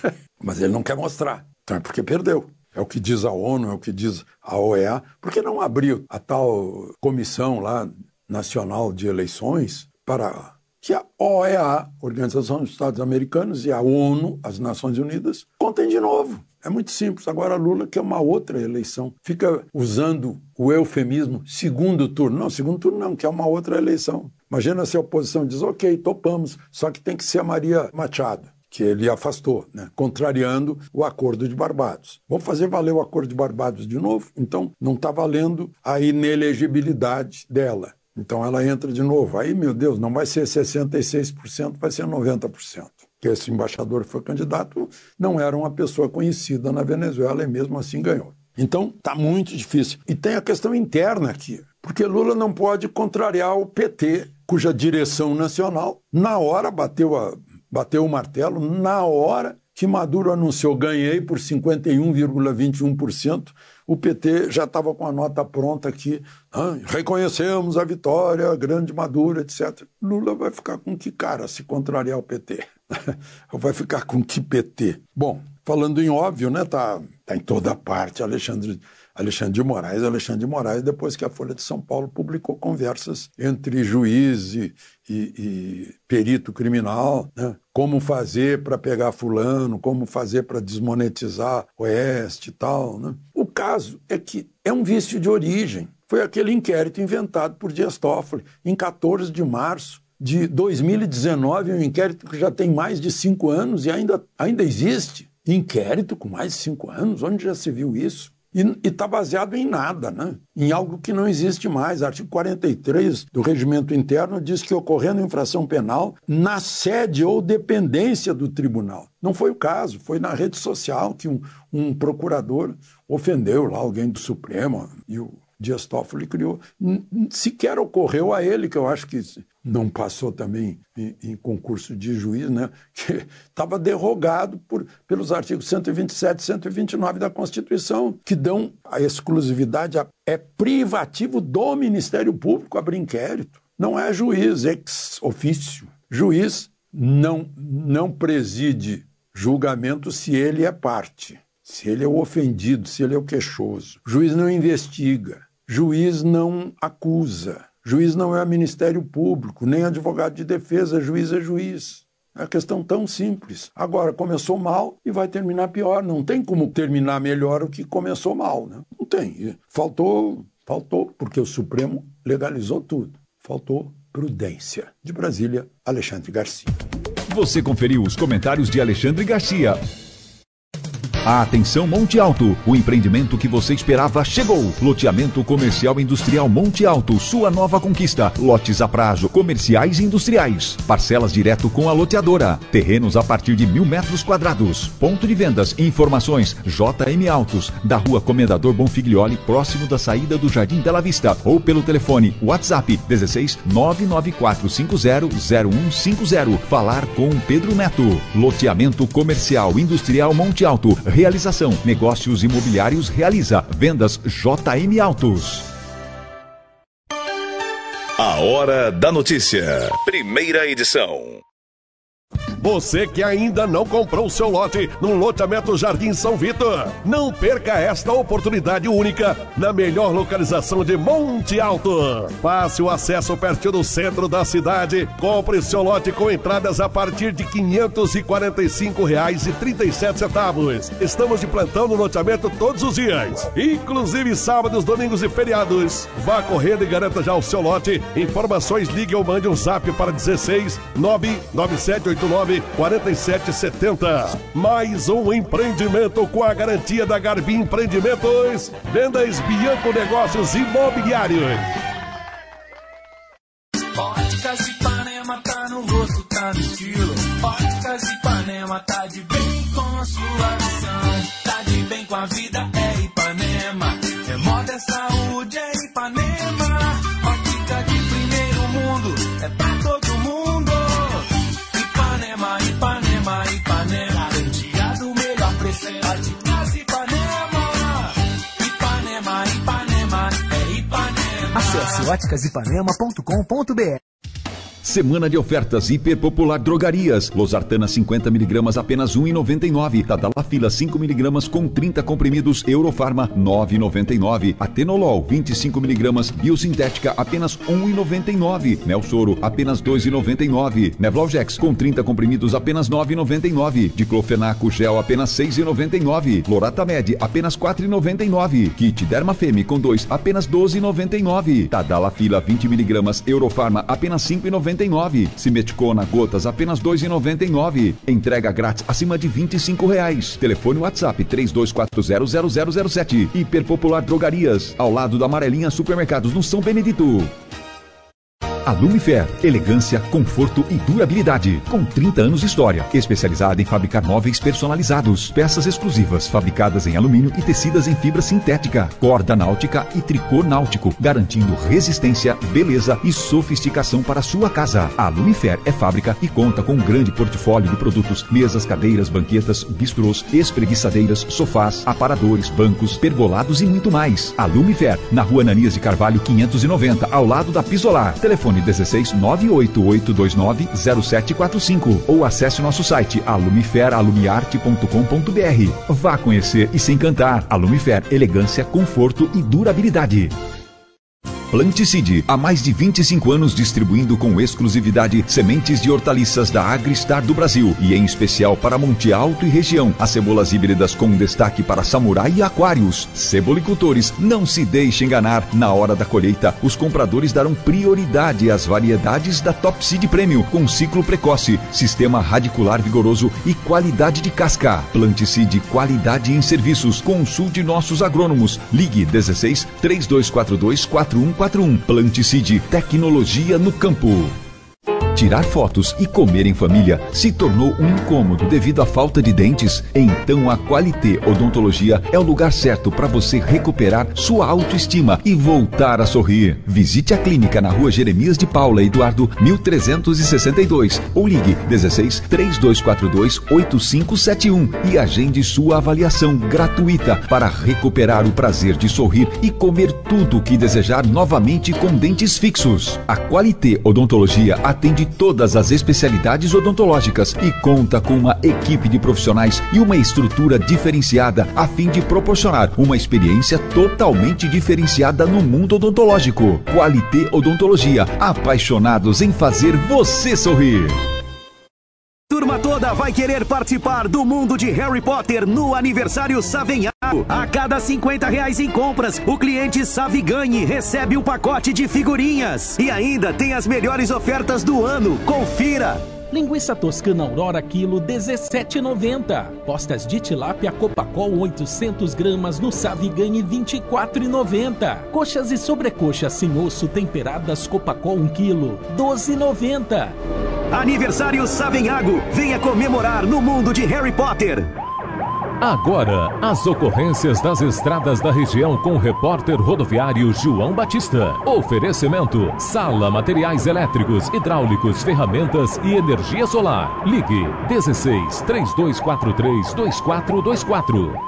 Mas ele não quer mostrar, então é porque perdeu. É o que diz a ONU, é o que diz a OEA. Por que não abriu a tal comissão lá nacional de eleições para que a OEA, Organização dos Estados Americanos, e a ONU, as Nações Unidas, contem de novo? É muito simples. Agora Lula quer uma outra eleição. Fica usando o eufemismo segundo turno. Não, segundo turno não, quer uma outra eleição. Imagina se a oposição diz, ok, topamos, só que tem que ser a Maria Machado. que ele afastou, né? Contrariando o Acordo de Barbados. Vamos fazer valer o Acordo de Barbados de novo? Então, não está valendo a inelegibilidade dela. Então, ela entra de novo. Aí, meu Deus, não vai ser 66%, vai ser 90%. Que esse embaixador que foi candidato não era uma pessoa conhecida na Venezuela e mesmo assim ganhou. Então, está muito difícil. E tem a questão interna aqui, porque Lula não pode contrariar o PT, cuja direção nacional, na hora, bateu o martelo, na hora que Maduro anunciou ganhei por 51,21%, o PT já estava com a nota pronta aqui, reconhecemos a vitória, a grande Maduro, etc. Lula vai ficar com que cara se contrariar o PT? Vai ficar com que PT? Bom, falando em óbvio, né, tá em toda parte, Alexandre de Moraes. Alexandre de Moraes, depois que a Folha de São Paulo publicou conversas entre juiz e perito criminal, né? Como fazer para pegar fulano, como fazer para desmonetizar Oeste e tal, né? O caso é que é um vício de origem. Foi aquele inquérito inventado por Dias Toffoli em 14 de março de 2019, um inquérito que já tem mais de 5 anos e ainda existe. Inquérito com mais de 5 anos? Onde já se viu isso? E está baseado em nada, né? Em algo que não existe mais. Artigo 43 do Regimento Interno diz que ocorrendo infração penal na sede ou dependência do tribunal. Não foi o caso, foi na rede social que um procurador ofendeu lá alguém do Supremo e o Dias Toffoli criou. Sequer ocorreu a ele, que eu acho que não passou também em concurso de juiz, né? Que estava derrogado pelos artigos 127 e 129 da Constituição, que dão a exclusividade, é privativo do Ministério Público abrir inquérito. Não é juiz ex officio. Juiz não preside julgamento se ele é parte, se ele é o ofendido, se ele é o queixoso. Juiz não investiga, juiz não acusa. Juiz não é Ministério Público, nem advogado de defesa, juiz é juiz. É uma questão tão simples. Agora, começou mal e vai terminar pior. Não tem como terminar melhor o que começou mal, né? Não tem. Faltou, porque o Supremo legalizou tudo. Faltou prudência. De Brasília, Alexandre Garcia. Você conferiu os comentários de Alexandre Garcia. Atenção Monte Alto, o empreendimento que você esperava chegou. Loteamento comercial industrial Monte Alto, sua nova conquista. Lotes a prazo, comerciais e industriais. Parcelas direto com a loteadora. Terrenos a partir de 1.000 metros quadrados. Ponto de vendas e informações JM Autos, da Rua Comendador Bonfiglioli, próximo da saída do Jardim Bela Vista. Ou pelo telefone WhatsApp 16 994500150. Falar com Pedro Neto. Loteamento comercial industrial Monte Alto. Realização, negócios imobiliários realiza, vendas JM Autos. A Hora da Notícia, primeira edição. Você que ainda não comprou seu lote no loteamento Jardim São Vitor, não perca esta oportunidade única na melhor localização de Monte Alto. Fácil acesso perto do centro da cidade. Compre seu lote com entradas a partir de R$ 545,37. Estamos de plantão no loteamento todos os dias, inclusive sábados, domingos e feriados. Vá correndo e garanta já o seu lote. Informações, ligue ou mande um zap para 16 99789 4770. Mais um empreendimento com a garantia da Garbi Empreendimentos. Vendas Bianco Negócios Imobiliários. Óticas Ipanema tá no rosto, tá no estilo. Óticas Ipanema tá de bem com a sua visão. Tá de bem com a vida, é Ipanema. É moda, é saúde, é Ipanema. Ótica de primeiro mundo, é pra todo mundo. Ipanema, garantia do melhor preço, Óticas Ipanema. Ipanema, é Ipanema. Acesse óticasipanema.com.br. Semana de ofertas Hiper Popular Drogarias. Losartana 50mg apenas R$ 1,99. Tadalafila 5mg com 30 comprimidos Eurofarma R$ 9,99. Atenolol 25mg biosintética apenas R$ 1,99. Nelsoro apenas R$ 2,99. Nevlaugex com 30 comprimidos apenas R$ 9,99. Diclofenaco gel apenas R$ 6,99. Loratamed apenas R$ 4,99. Kit Dermafeme com 2 apenas R$ 12,99. Tadalafila 20mg Eurofarma apenas R$ 5,99. R$2,99. Simeticona gotas apenas R$2,99. Entrega grátis acima de R$25. Telefone WhatsApp 32400007. Hiperpopular Drogarias, ao lado da Amarelinha Supermercados no São Benedito. A Lumifer, elegância, conforto e durabilidade. Com 30 anos de história, especializada em fabricar móveis personalizados, peças exclusivas, fabricadas em alumínio e tecidas em fibra sintética, corda náutica e tricô náutico, garantindo resistência, beleza e sofisticação para a sua casa. A Lumifer é fábrica e conta com um grande portfólio de produtos: mesas, cadeiras, banquetas, bistrôs, espreguiçadeiras, sofás, aparadores, bancos, pergolados e muito mais. A Lumifer, na Rua Ananias de Carvalho 590, ao lado da Pisolar. Telefone 16 98829 0745 ou acesse nosso site alumiferalumiarte.com.br. Vá conhecer e se encantar. A Lumifer, elegância, conforto e durabilidade. Planticide, há mais de 25 anos distribuindo com exclusividade sementes de hortaliças da Agristar do Brasil e em especial para Monte Alto e região. As cebolas híbridas com destaque para Samurai e Aquários. Cebolicultores, não se deixe enganar. Na hora da colheita, os compradores darão prioridade às variedades da Top Seed Premium com ciclo precoce, sistema radicular vigoroso e qualidade de casca. Planticide, qualidade em serviços. Consulte nossos agrônomos. Ligue 16 3242 4141. Planticide, tecnologia no campo. Tirar fotos e comer em família se tornou um incômodo devido à falta de dentes? Então a Qualité Odontologia é o lugar certo para você recuperar sua autoestima e voltar a sorrir. Visite a clínica na Rua Jeremias de Paula Eduardo 1362 ou ligue 16 3242 8571 e agende sua avaliação gratuita para recuperar o prazer de sorrir e comer tudo o que desejar novamente com dentes fixos. A Qualité Odontologia atende todas as especialidades odontológicas e conta com uma equipe de profissionais e uma estrutura diferenciada a fim de proporcionar uma experiência totalmente diferenciada no mundo odontológico. Qualité Odontologia, apaixonados em fazer você sorrir. Turma toda vai querer participar do mundo de Harry Potter no aniversário Savenhago. A cada R$50 em compras, o cliente Saviganhe recebe um pacote de figurinhas. E ainda tem as melhores ofertas do ano. Confira! Linguiça toscana Aurora quilo R$17,90. Postas de tilápia Copacol 800 gramas no Saviganhe R$24,90. Coxas e sobrecoxas sem osso temperadas Copacol 1 quilo R$12,90. Aniversário Savenhago. Venha comemorar no mundo de Harry Potter. Agora, as ocorrências das estradas da região com o repórter rodoviário João Batista. Oferecimento: Sala Materiais Elétricos, Hidráulicos, Ferramentas e Energia Solar. Ligue 16 3243 2424.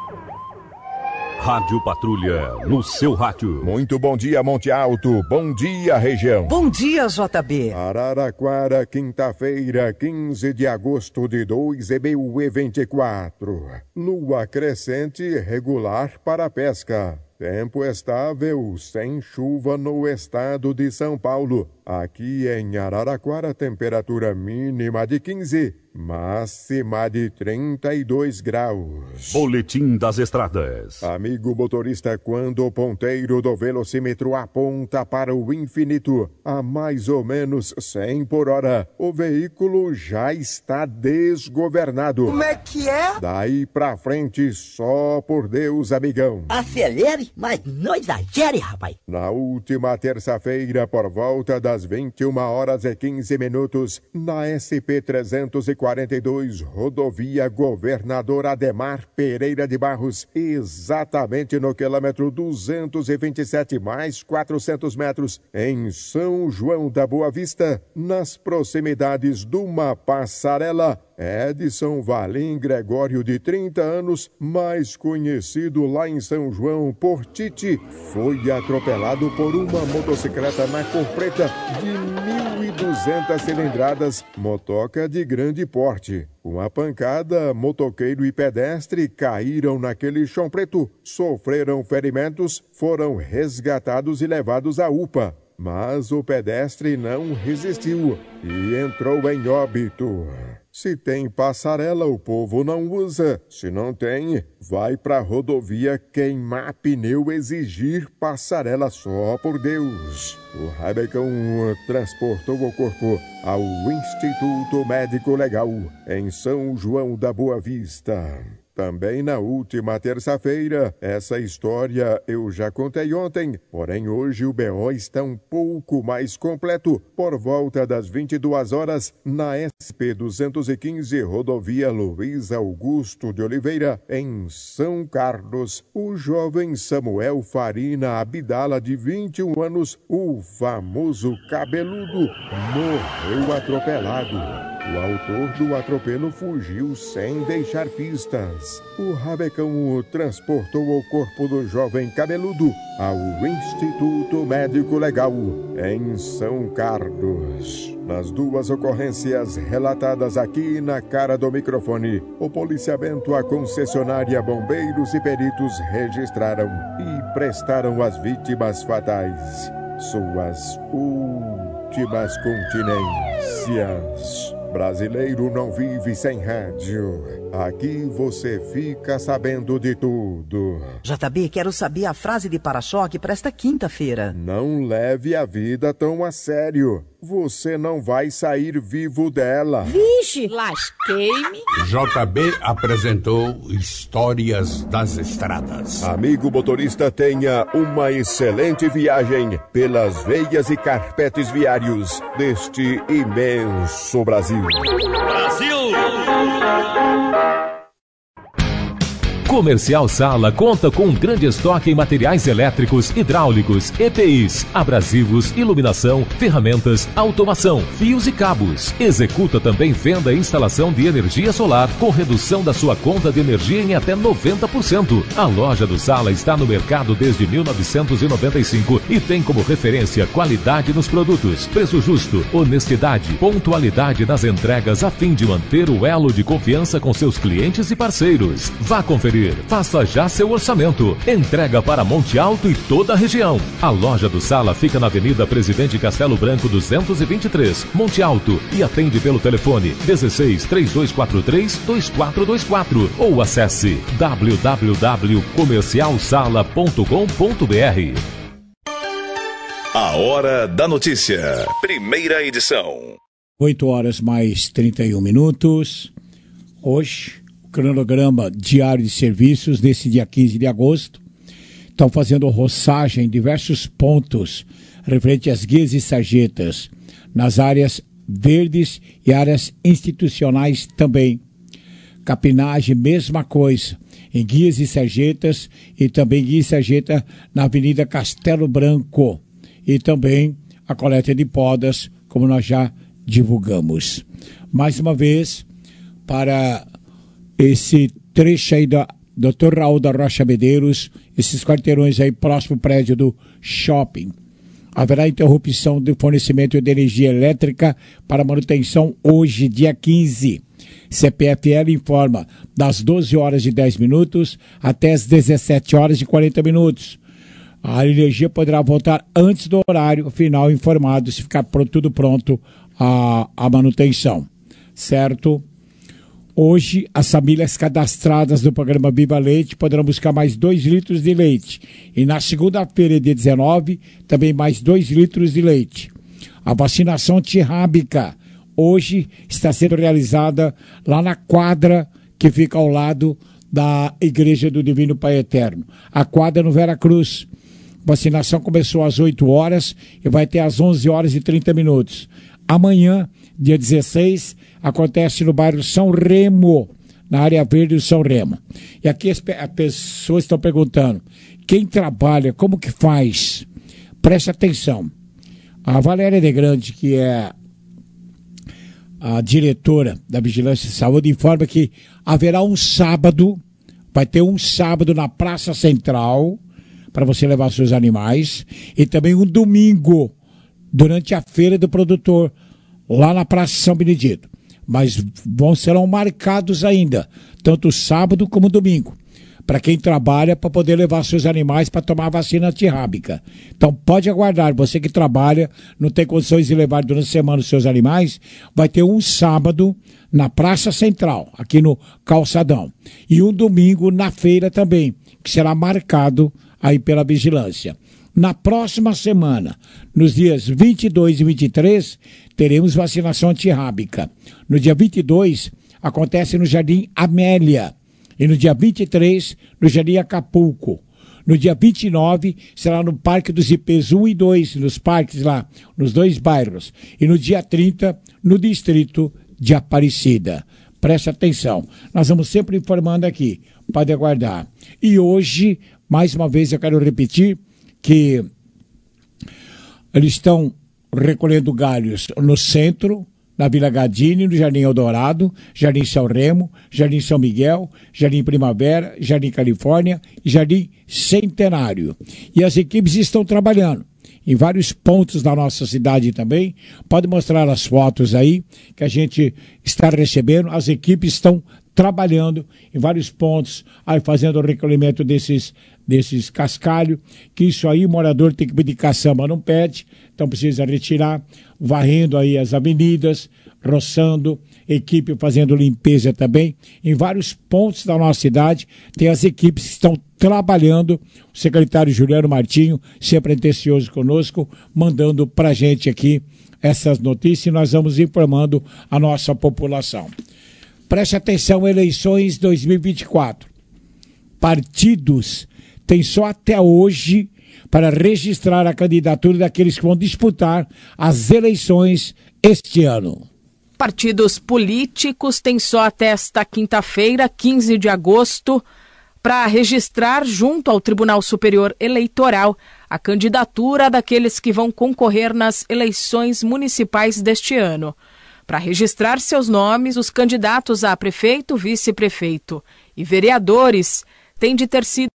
Rádio Patrulha, no seu rádio. Muito bom dia, Monte Alto. Bom dia, região. Bom dia, JB. Araraquara, quinta-feira, 15 de agosto de 2024. Lua crescente regular para a pesca. Tempo estável, sem chuva no estado de São Paulo. Aqui em Araraquara, temperatura mínima de 15, máxima de 32 graus. Boletim das estradas. Amigo motorista, quando o ponteiro do velocímetro aponta para o infinito, a mais ou menos 100 por hora, o veículo já está desgovernado. Como é que é? Daí pra frente, só por Deus, amigão. Acelere, mas não exagere, rapaz. Na última terça-feira, por volta das 21h15, na SP-342, rodovia Governador Ademar Pereira de Barros, exatamente no quilômetro 227 mais 400 metros, em São João da Boa Vista, nas proximidades de uma passarela, Edson Valim Gregório, de 30 anos, mais conhecido lá em São João por Tite, foi atropelado por uma motocicleta na cor preta de 1.200 cilindradas, motoca de grande porte. Com a pancada, motoqueiro e pedestre caíram naquele chão preto, sofreram ferimentos, foram resgatados e levados à UPA. mas o pedestre não resistiu e entrou em óbito. Se tem passarela, o povo não usa. Se não tem, vai pra rodovia queimar pneu, exigir passarela só por Deus. O Rabecão transportou o corpo ao Instituto Médico Legal, em São João da Boa Vista. Também na última terça-feira, essa história eu já contei ontem, porém hoje o BO está um pouco mais completo. Por volta das 22 horas, na SP-215, rodovia Luiz Augusto de Oliveira, em São Carlos, o jovem Samuel Farina Abdala, de 21 anos, o famoso cabeludo, morreu atropelado. O autor do atropelo fugiu sem deixar pistas. O Rabecão transportou o corpo do jovem cabeludo ao Instituto Médico Legal, em São Carlos. Nas duas ocorrências relatadas aqui na cara do microfone, o policiamento, a concessionária, bombeiros e peritos registraram e prestaram às vítimas fatais suas últimas continências. Brasileiro não vive sem rádio. Aqui você fica sabendo de tudo. JB, quero saber a frase de para-choque para esta quinta-feira. Não leve a vida tão a sério. Você não vai sair vivo dela. Vixe, lasquei-me. JB apresentou Histórias das Estradas. Amigo motorista, tenha uma excelente viagem pelas veias e carpetes viários deste imenso Brasil. Brasil! Comercial Sala conta com um grande estoque em materiais elétricos, hidráulicos, EPIs, abrasivos, iluminação, ferramentas, automação, fios e cabos. Executa também venda e instalação de energia solar com redução da sua conta de energia em até 90%. A loja do Sala está no mercado desde 1995 e tem como referência qualidade nos produtos, preço justo, honestidade, pontualidade nas entregas a fim de manter o elo de confiança com seus clientes e parceiros. Vá conferir. Faça já seu orçamento. Entrega para Monte Alto e toda a região. A loja do Sala fica na Avenida Presidente Castelo Branco 223, Monte Alto, e atende pelo telefone 16 3243 2424 ou acesse www.comercialsala.com.br. A Hora da Notícia. Primeira edição. 8 horas mais 31 minutos. Hoje, cronograma diário de serviços desse dia 15 de agosto. Estão fazendo roçagem em diversos pontos referente às guias e sarjetas, nas áreas verdes e áreas institucionais também. Capinagem, mesma coisa, em guias e sarjetas, e também guia e sarjeta na Avenida Castelo Branco. E também a coleta de podas, como nós já divulgamos. Mais uma vez, para esse trecho aí da Dr. Raul da Rocha Medeiros, esses quarteirões aí próximo ao prédio do shopping. Haverá interrupção do fornecimento de energia elétrica para manutenção hoje, dia 15. CPFL informa das 12 horas e 10 minutos até as 17 horas e 40 minutos. A energia poderá voltar antes do horário final informado, se ficar tudo pronto a manutenção. Certo? Hoje, as famílias cadastradas do programa Viva Leite poderão buscar mais 2 litros de leite. E na segunda-feira, dia 19, também mais 2 litros de leite. A vacinação antirrábica hoje está sendo realizada lá na quadra que fica ao lado da Igreja do Divino Pai Eterno. A quadra no Vera Cruz. Vacinação começou às 8 horas e vai até às 11 horas e 30 minutos. Amanhã, dia 16, acontece no bairro São Remo, na área verde do São Remo. E aqui as pessoas estão perguntando, quem trabalha, como que faz? Preste atenção. A Valéria de Grande, que é a diretora da Vigilância de Saúde, informa que haverá um sábado, vai ter um sábado na Praça Central, para você levar seus animais, e também um domingo, durante a Feira do Produtor, lá na Praça São Benedito. Mas serão marcados ainda, tanto sábado como domingo. para quem trabalha, para poder levar seus animais para tomar a vacina antirrábica. Então pode aguardar, você que trabalha, não tem condições de levar durante a semana os seus animais, vai ter um sábado na Praça Central, aqui no Calçadão, e um domingo na feira também, que será marcado aí pela vigilância. Na próxima semana, nos dias 22 e 23, teremos vacinação antirrábica. No dia 22, acontece no Jardim Amélia. E no dia 23, no Jardim Acapulco. No dia 29, será no Parque dos Ipês 1 e 2, nos parques lá, nos 2 bairros. E no dia 30, no Distrito de Aparecida. Preste atenção, nós vamos sempre informando aqui, pode aguardar. E hoje, mais uma vez, eu quero repetir que eles estão recolhendo galhos no centro, na Vila Gadini, no Jardim Eldorado, Jardim São Remo, Jardim São Miguel, Jardim Primavera, Jardim Califórnia e Jardim Centenário. E as equipes estão trabalhando em vários pontos da nossa cidade também. Pode mostrar as fotos aí que a gente está recebendo. As equipes estão trabalhando em vários pontos, aí fazendo o recolhimento desses cascalhos, que isso aí o morador tem que pedir caçamba, não pede, então precisa retirar, varrendo aí as avenidas, roçando, equipe fazendo limpeza também. Em vários pontos da nossa cidade tem as equipes que estão trabalhando. O secretário Juliano Martinho, sempre atencioso conosco, mandando pra gente aqui essas notícias e nós vamos informando a nossa população. Preste atenção, eleições 2024. Partidos têm só até hoje para registrar a candidatura daqueles que vão disputar as eleições este ano. Partidos políticos têm só até esta quinta-feira, 15 de agosto, para registrar junto ao Tribunal Superior Eleitoral a candidatura daqueles que vão concorrer nas eleições municipais deste ano. Para registrar seus nomes, os candidatos a prefeito, vice-prefeito e vereadores têm de ter sido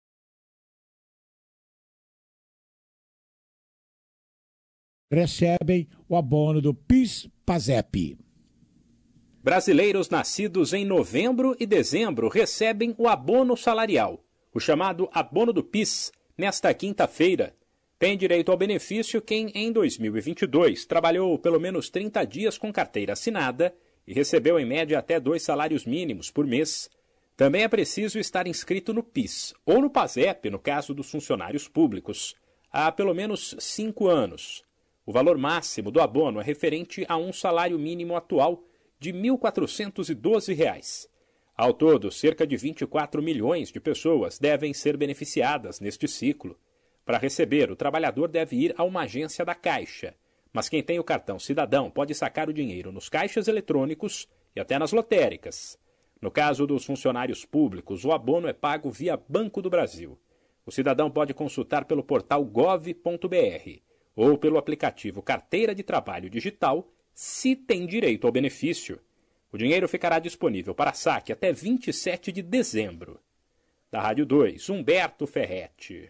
recebem o abono do PIS/PASEP. Brasileiros nascidos em novembro e dezembro recebem o abono salarial, o chamado abono do PIS, nesta quinta-feira. Tem direito ao benefício quem, em 2022, trabalhou pelo menos 30 dias com carteira assinada e recebeu em média até 2 salários mínimos por mês. Também é preciso estar inscrito no PIS ou no PASEP, no caso dos funcionários públicos, há pelo menos 5 anos. O valor máximo do abono é referente a um salário mínimo atual de R$ 1.412. Ao todo, cerca de 24 milhões de pessoas devem ser beneficiadas neste ciclo. Para receber, o trabalhador deve ir a uma agência da Caixa, mas quem tem o cartão cidadão pode sacar o dinheiro nos caixas eletrônicos e até nas lotéricas. No caso dos funcionários públicos, o abono é pago via Banco do Brasil. O cidadão pode consultar pelo portal gov.br ou pelo aplicativo Carteira de Trabalho Digital, se tem direito ao benefício. O dinheiro ficará disponível para saque até 27 de dezembro. Da Rádio 2, Humberto Ferretti.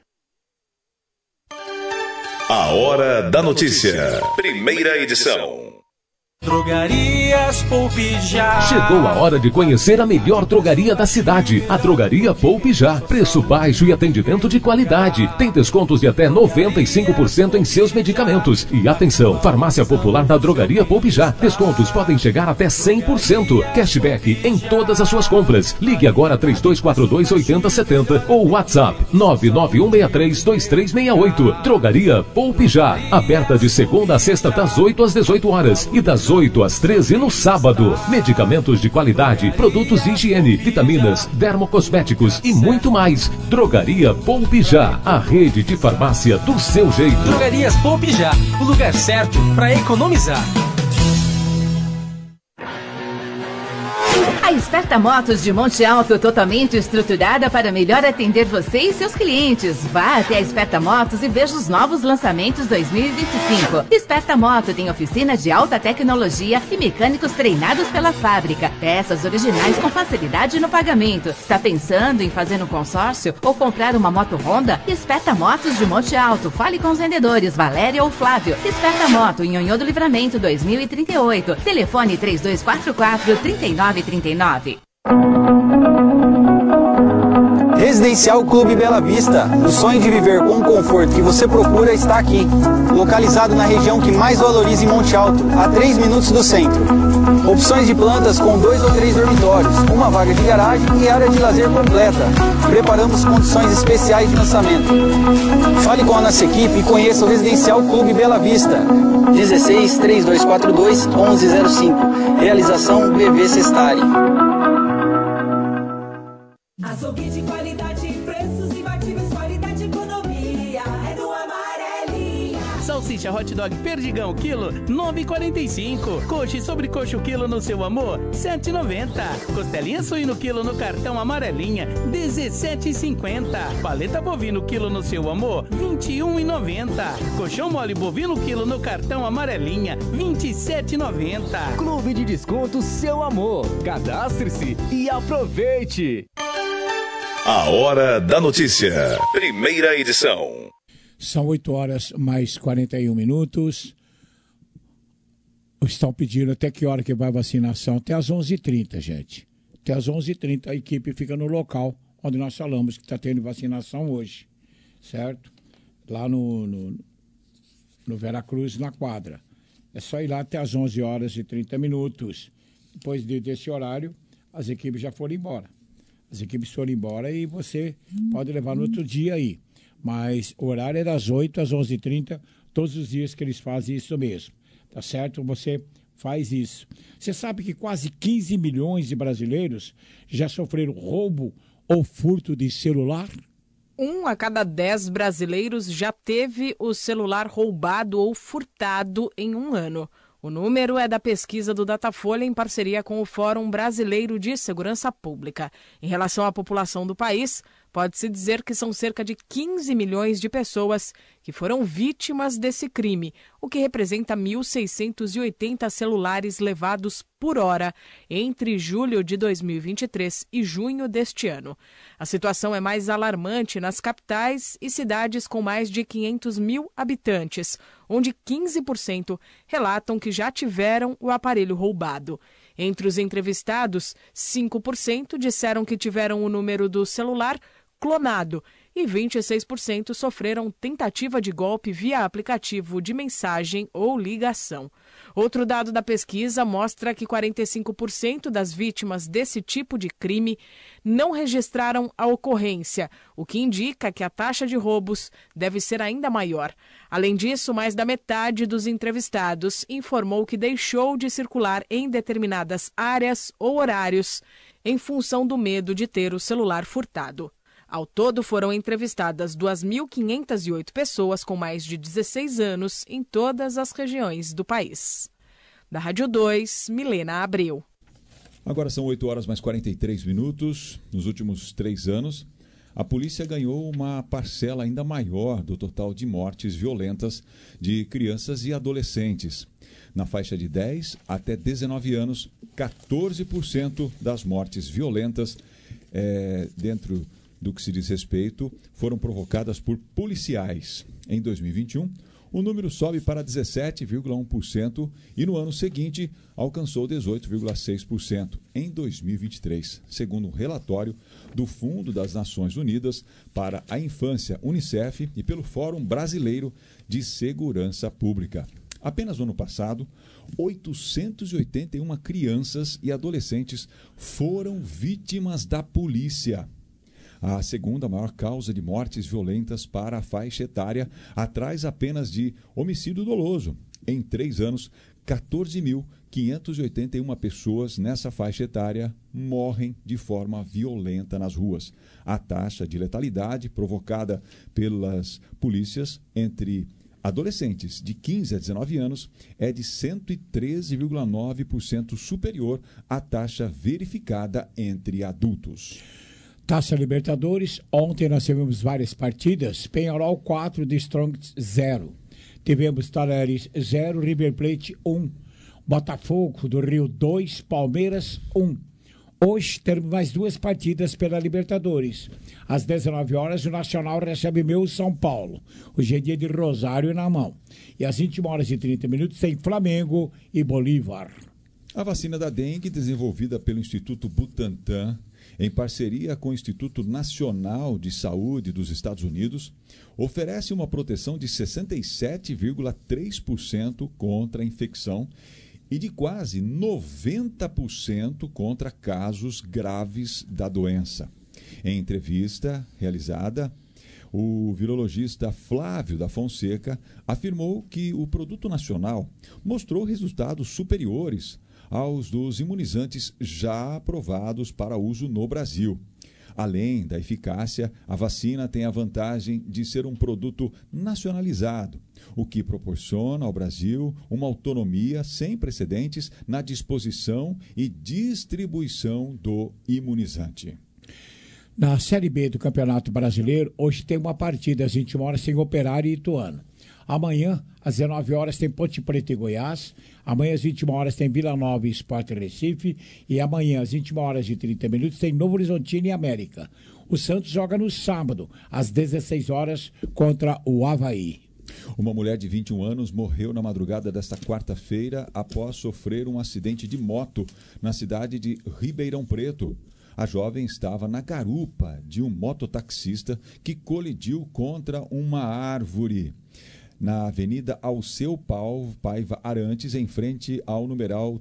A Hora da Notícia. Primeira edição. Drogarias Poupe Já. Chegou a hora de conhecer a melhor drogaria da cidade, a Drogaria Poupe Já. Preço baixo e atendimento de qualidade. Tem descontos de até 95% em seus medicamentos. E atenção, Farmácia Popular da Drogaria Poupe Já. Descontos podem chegar até 100%. Cashback em todas as suas compras. Ligue agora 3242-8070 ou WhatsApp 991632368. Drogaria Poupe Já. Aberta de segunda a sexta das 8 às 18 horas e das 8 às 13 no sábado. Medicamentos de qualidade, produtos de higiene, vitaminas, dermocosméticos e muito mais. Drogaria Poupe Já, a rede de farmácia do seu jeito. Drogarias Poupe Já, o lugar certo para economizar. A Esperta Motos de Monte Alto, totalmente estruturada para melhor atender você e seus clientes. Vá até a Esperta Motos e veja os novos lançamentos 2025. Esperta Moto tem oficina de alta tecnologia e mecânicos treinados pela fábrica. Peças originais com facilidade no pagamento. Está pensando em fazer um consórcio ou comprar uma moto Honda? Esperta Motos de Monte Alto. Fale com os vendedores Valéria ou Flávio. Esperta Moto, em Nhonhô do Livramento 2038. Telefone 3244-3939. Residencial Clube Bela Vista. O sonho de viver com o conforto que você procura está aqui. Localizado na região que mais valoriza em Monte Alto, a 3 minutos do centro. Opções de plantas com 2 ou 3 dormitórios, uma vaga de garagem e área de lazer completa. Preparamos condições especiais de lançamento. Fale com a nossa equipe e conheça o Residencial Clube Bela Vista. 16 3242 1105. Realização BV Sestari. Açougue de qualidade, preços imbatíveis, qualidade e economia. É no Amarelinha. Salsicha hot dog perdigão quilo, 9,45. Coxa e sobrecoxa o quilo no seu amor, 7,90. Costelinha suíno quilo no cartão Amarelinha, 17,50. Paleta bovino quilo no seu amor, 21,90. Colchão mole bovino quilo no cartão Amarelinha, 27,90. Clube de Descontos Seu Amor. Cadastre-se e aproveite. A Hora da Notícia. Primeira edição. São 8 horas mais 41 minutos. Estão pedindo até que hora que vai a vacinação? Até às 11h30, gente. Até às 11h30 a equipe fica no local onde nós falamos que está tendo vacinação hoje. Certo? Lá no Veracruz, na quadra. É só ir lá até às 11 horas e 30 minutos. Depois desse horário, as equipes já foram embora. As equipes foram embora e você pode levar no outro dia aí. Mas o horário é das 8 às 11h30, todos os dias que eles fazem isso mesmo. Tá certo? Você faz isso. Você sabe que quase 15 milhões de brasileiros já sofreram roubo ou furto de celular? 1 a cada 10 brasileiros já teve o celular roubado ou furtado em um ano. O número é da pesquisa do Datafolha em parceria com o Fórum Brasileiro de Segurança Pública. Em relação à população do país, pode-se dizer que são cerca de 15 milhões de pessoas que foram vítimas desse crime, o que representa 1.680 celulares levados por hora entre julho de 2023 e junho deste ano. A situação é mais alarmante nas capitais e cidades com mais de 500 mil habitantes, onde 15% relatam que já tiveram o aparelho roubado. Entre os entrevistados, 5% disseram que tiveram o número do celular clonado e 26% sofreram tentativa de golpe via aplicativo de mensagem ou ligação. Outro dado da pesquisa mostra que 45% das vítimas desse tipo de crime não registraram a ocorrência, o que indica que a taxa de roubos deve ser ainda maior. Além disso, mais da metade dos entrevistados informou que deixou de circular em determinadas áreas ou horários em função do medo de ter o celular furtado. Ao todo, foram entrevistadas 2.508 pessoas com mais de 16 anos em todas as regiões do país. Da Rádio 2, Milena Abreu. Agora são 8 horas mais 43 minutos. Nos últimos 3 anos, a polícia ganhou uma parcela ainda maior do total de mortes violentas de crianças e adolescentes. Na faixa de 10 até 19 anos, 14% das mortes violentas dentro do que se diz respeito, foram provocadas por policiais. Em 2021, o número sobe para 17,1% e no ano seguinte alcançou 18,6% em 2023, segundo um relatório do Fundo das Nações Unidas para a Infância, UNICEF, e pelo Fórum Brasileiro de Segurança Pública. Apenas no ano passado, 881 crianças e adolescentes foram vítimas da polícia. A segunda maior causa de mortes violentas para a faixa etária, atrás apenas de homicídio doloso. Em 3 anos, 14.581 pessoas nessa faixa etária morrem de forma violenta nas ruas. A taxa de letalidade provocada pelas polícias entre adolescentes de 15 a 19 anos é de 113,9% superior à taxa verificada entre adultos. Taça Libertadores, ontem nós tivemos várias partidas, Penharol 4, The Strongest 0. Tivemos Talheres 0, River Plate 1, Botafogo do Rio 2, Palmeiras 1. Hoje teremos mais 2 partidas pela Libertadores. Às 19 horas, o Nacional recebe meu São Paulo. Hoje é dia de Rosário na mão. E às 21 horas e 30 minutos tem Flamengo e Bolívar. A vacina da dengue, desenvolvida pelo Instituto Butantan em parceria com o Instituto Nacional de Saúde dos Estados Unidos, oferece uma proteção de 67,3% contra a infecção e de quase 90% contra casos graves da doença. Em entrevista realizada, o virologista Flávio da Fonseca afirmou que o produto nacional mostrou resultados superiores aos dos imunizantes já aprovados para uso no Brasil. Além da eficácia, a vacina tem a vantagem de ser um produto nacionalizado, o que proporciona ao Brasil uma autonomia sem precedentes na disposição e distribuição do imunizante. Na Série B do Campeonato Brasileiro, hoje tem uma partida às 21 horas em Operário e Ituano. Amanhã, às 19 horas, tem Ponte Preta e Goiás. Amanhã, às 21 horas, tem Vila Nova e Sport Recife. E amanhã, às 21 horas e 30 minutos, tem Novo Horizontino e América. O Santos joga no sábado, às 16 horas, contra o Avaí. Uma mulher de 21 anos morreu na madrugada desta quarta-feira após sofrer um acidente de moto na cidade de Ribeirão Preto. A jovem estava na garupa de um mototaxista que colidiu contra uma árvore na Avenida Alceu Paiva Arantes, em frente ao numeral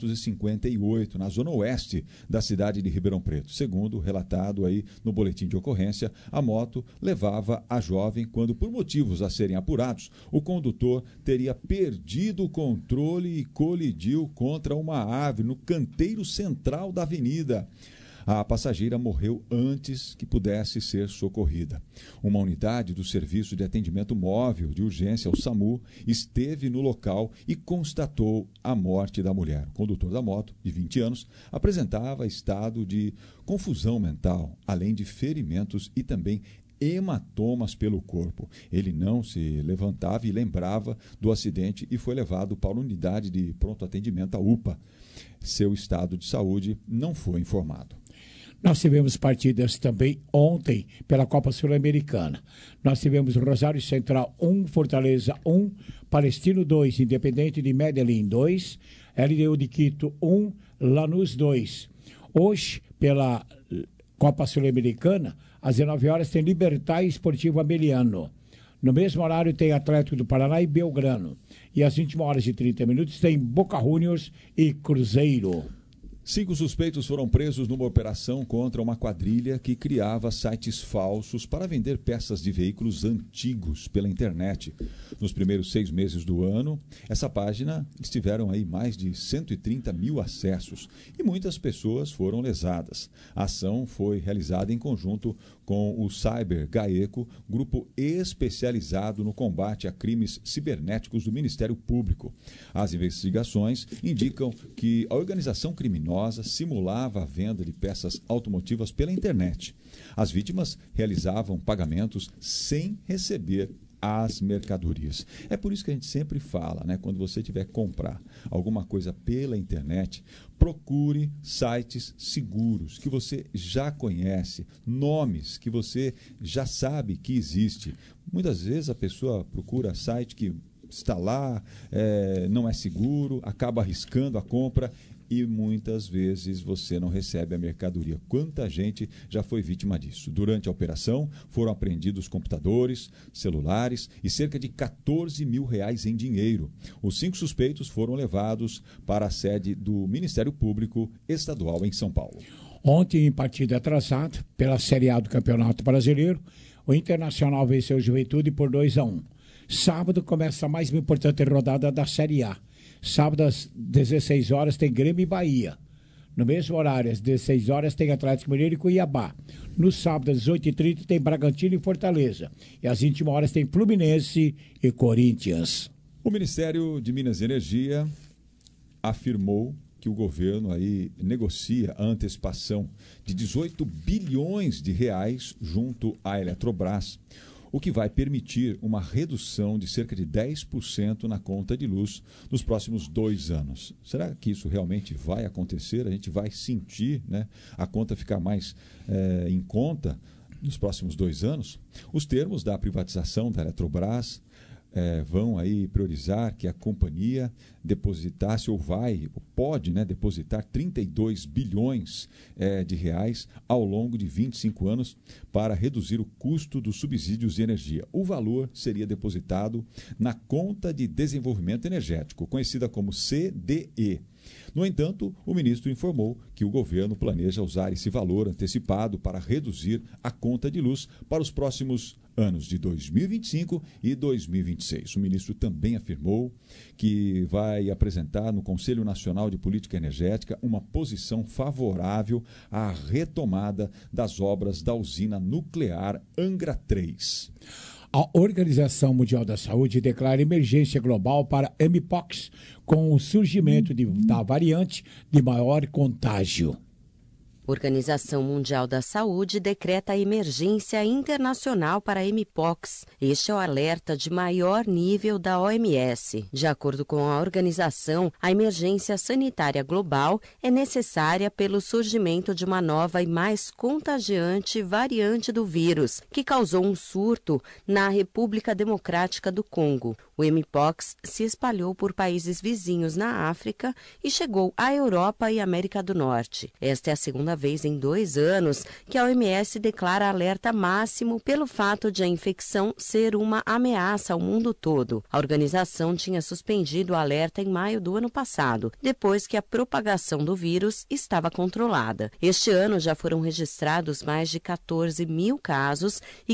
358, na zona oeste da cidade de Ribeirão Preto. Segundo relatado aí no boletim de ocorrência, a moto levava a jovem quando, por motivos a serem apurados, o condutor teria perdido o controle e colidiu contra uma árvore no canteiro central da avenida. A passageira morreu antes que pudesse ser socorrida. Uma unidade do Serviço de Atendimento Móvel de Urgência, o SAMU, esteve no local e constatou a morte da mulher. O condutor da moto, de 20 anos, apresentava estado de confusão mental, além de ferimentos e também hematomas pelo corpo. Ele não se levantava e lembrava do acidente e foi levado para a unidade de pronto atendimento, a UPA. Seu estado de saúde não foi informado. Nós tivemos partidas também ontem pela Copa Sul-Americana. Nós tivemos Rosário Central 1, Fortaleza 1, Palestino 2, Independente de Medellín 2, LDU de Quito 1, Lanús 2. Hoje, pela Copa Sul-Americana, às 19 horas tem Libertad e Esportivo Ameliano. No mesmo horário tem Atlético do Paraná e Belgrano. E às 21 horas e 30 minutos tem Boca Juniors e Cruzeiro. 5 suspeitos foram presos numa operação contra uma quadrilha que criava sites falsos para vender peças de veículos antigos pela internet. Nos primeiros 6 meses do ano, essa página tiveram aí mais de 130 mil acessos e muitas pessoas foram lesadas. A ação foi realizada em conjunto com o Cyber GAECO, grupo especializado no combate a crimes cibernéticos do Ministério Público. As investigações indicam que a organização criminosa simulava a venda de peças automotivas pela internet. As vítimas realizavam pagamentos sem receber as mercadorias. É por isso que a gente sempre fala, né? Quando você tiver que comprar alguma coisa pela internet, procure sites seguros, que você já conhece, nomes que você já sabe que existe. Muitas vezes a pessoa procura site que está lá, não é seguro, acaba arriscando a compra e muitas vezes você não recebe a mercadoria. Quanta gente já foi vítima disso? Durante a operação foram apreendidos computadores, celulares e cerca de R$14 mil em dinheiro. Os 5 suspeitos foram levados para a sede do Ministério Público Estadual em São Paulo. Ontem, em partida atrasada, pela Série A do Campeonato Brasileiro, o Internacional venceu o Juventude por 2-1. Sábado começa a mais importante rodada da Série A. Sábado às 16 horas tem Grêmio e Bahia. No mesmo horário, às 16 horas, tem Atlético Mineiro e Cuiabá. No sábado, às 18h30, tem Bragantino e Fortaleza. E às 21 horas tem Fluminense e Corinthians. O Ministério de Minas e Energia afirmou que o governo aí negocia a antecipação de 18 bilhões de reais junto à Eletrobras, o que vai permitir uma redução de cerca de 10% na conta de luz nos próximos 2 anos. Será que isso realmente vai acontecer? A gente vai sentir, né, a conta ficar mais em conta nos próximos 2 anos? Os termos da privatização da Eletrobras vão aí priorizar que a companhia depositasse pode depositar 32 bilhões de reais ao longo de 25 anos para reduzir o custo dos subsídios de energia. O valor seria depositado na Conta de Desenvolvimento Energético, conhecida como CDE. No entanto, o ministro informou que o governo planeja usar esse valor antecipado para reduzir a conta de luz para os próximos anos de 2025 e 2026. O ministro também afirmou que vai apresentar no Conselho Nacional de Política Energética uma posição favorável à retomada das obras da usina nuclear Angra 3. A Organização Mundial da Saúde declara emergência global para Mpox com o surgimento da variante de maior contágio. Organização Mundial da Saúde decreta emergência internacional para Mpox. Este é o alerta de maior nível da OMS. De acordo com a organização, a emergência sanitária global é necessária pelo surgimento de uma nova e mais contagiante variante do vírus, que causou um surto na República Democrática do Congo. O Mpox se espalhou por países vizinhos na África e chegou à Europa e América do Norte. Esta é a segunda vez em 2 anos que a OMS declara alerta máximo pelo fato de a infecção ser uma ameaça ao mundo todo. A organização tinha suspendido o alerta em maio do ano passado, depois que a propagação do vírus estava controlada. Este ano já foram registrados mais de 14 mil casos e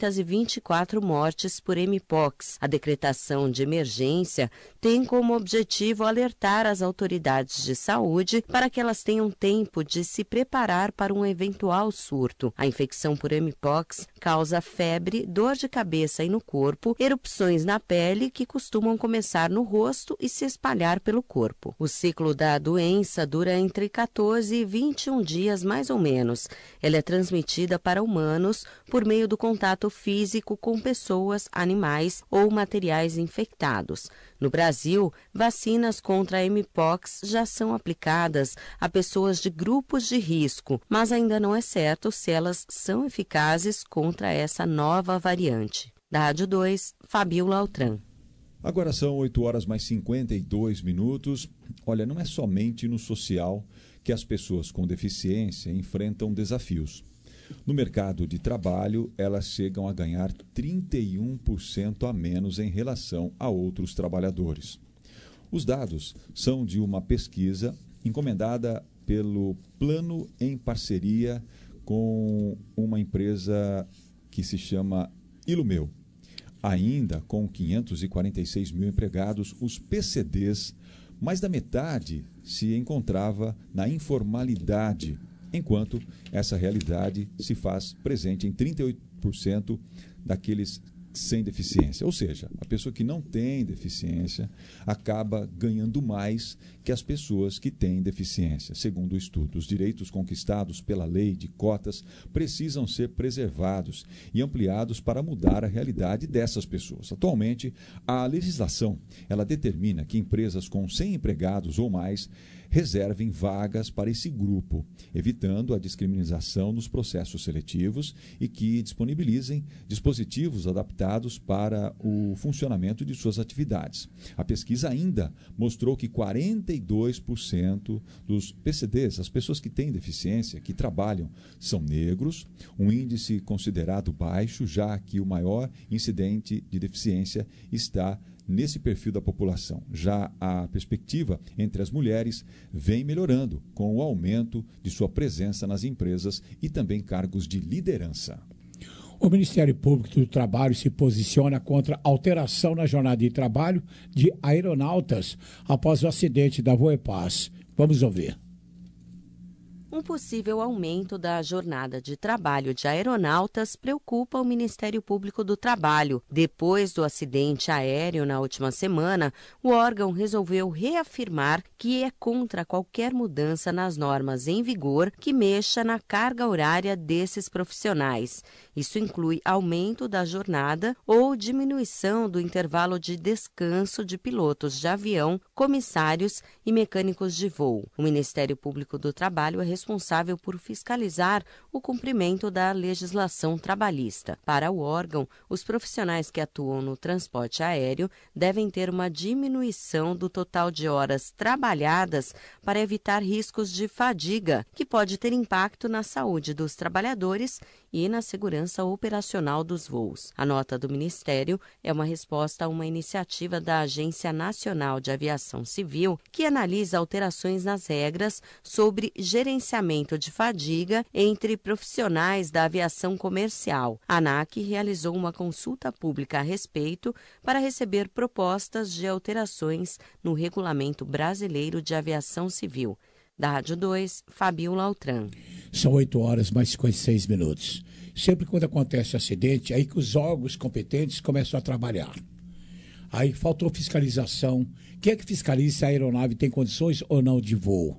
524 mortes por Mpox. A decretação de emergência tem como objetivo alertar as autoridades de saúde para que elas tenham tempo de se preparar para um eventual surto. A infecção por Mpox causa febre, dor de cabeça e no corpo, erupções na pele que costumam começar no rosto e se espalhar pelo corpo. O ciclo da doença dura entre 14 e 21 dias mais ou menos. Ela é transmitida para humanos por meio do contato físico com pessoas, animais ou materiais infectados. No Brasil, vacinas contra a Mpox já são aplicadas a pessoas de grupos de risco, mas ainda não é certo se elas são eficazes contra essa nova variante. Da Rádio 2, Fabiola Altran. Agora são 8h52. Olha, não é somente no social que as pessoas com deficiência enfrentam desafios. No mercado de trabalho, elas chegam a ganhar 31% a menos em relação a outros trabalhadores. Os dados são de uma pesquisa encomendada pelo Plano em parceria com uma empresa que se chama Ilumeu. Ainda com 546 mil empregados, os PCDs, mais da metade se encontrava na informalidade, enquanto essa realidade se faz presente em 38% daqueles sem deficiência. Ou seja, a pessoa que não tem deficiência acaba ganhando mais que as pessoas que têm deficiência. Segundo o estudo, os direitos conquistados pela lei de cotas precisam ser preservados e ampliados para mudar a realidade dessas pessoas. Atualmente, a legislação ela determina que empresas com 100 empregados ou mais reservem vagas para esse grupo, evitando a discriminação nos processos seletivos e que disponibilizem dispositivos adaptados para o funcionamento de suas atividades. A pesquisa ainda mostrou que 42% dos PCDs, as pessoas que têm deficiência, que trabalham, são negros, um índice considerado baixo, já que o maior incidente de deficiência está nesse perfil da população. Já a perspectiva entre as mulheres vem melhorando com o aumento de sua presença nas empresas e também cargos de liderança. O Ministério Público do Trabalho se posiciona contra alteração na jornada de trabalho de aeronautas após o acidente da Voepaz. Vamos ouvir. Um possível aumento da jornada de trabalho de aeronautas preocupa o Ministério Público do Trabalho. Depois do acidente aéreo na última semana, o órgão resolveu reafirmar que é contra qualquer mudança nas normas em vigor que mexa na carga horária desses profissionais. Isso inclui aumento da jornada ou diminuição do intervalo de descanso de pilotos de avião, comissários e mecânicos de voo. O Ministério Público do Trabalho é responsável por fiscalizar o cumprimento da legislação trabalhista. Para o órgão, os profissionais que atuam no transporte aéreo devem ter uma diminuição do total de horas trabalhadas para evitar riscos de fadiga, que pode ter impacto na saúde dos trabalhadores e na segurança operacional dos voos. A nota do Ministério é uma resposta a uma iniciativa da Agência Nacional de Aviação Civil, que analisa alterações nas regras sobre gerenciamento de fadiga entre profissionais da aviação comercial. A ANAC realizou uma consulta pública a respeito para receber propostas de alterações no Regulamento Brasileiro de Aviação Civil. Da Rádio 2, Fabiola Altran. São 8 horas mais 56 minutos. Sempre quando acontece acidente, aí que os órgãos competentes começam a trabalhar. Aí faltou fiscalização. Quem é que fiscaliza se a aeronave tem condições ou não de voo?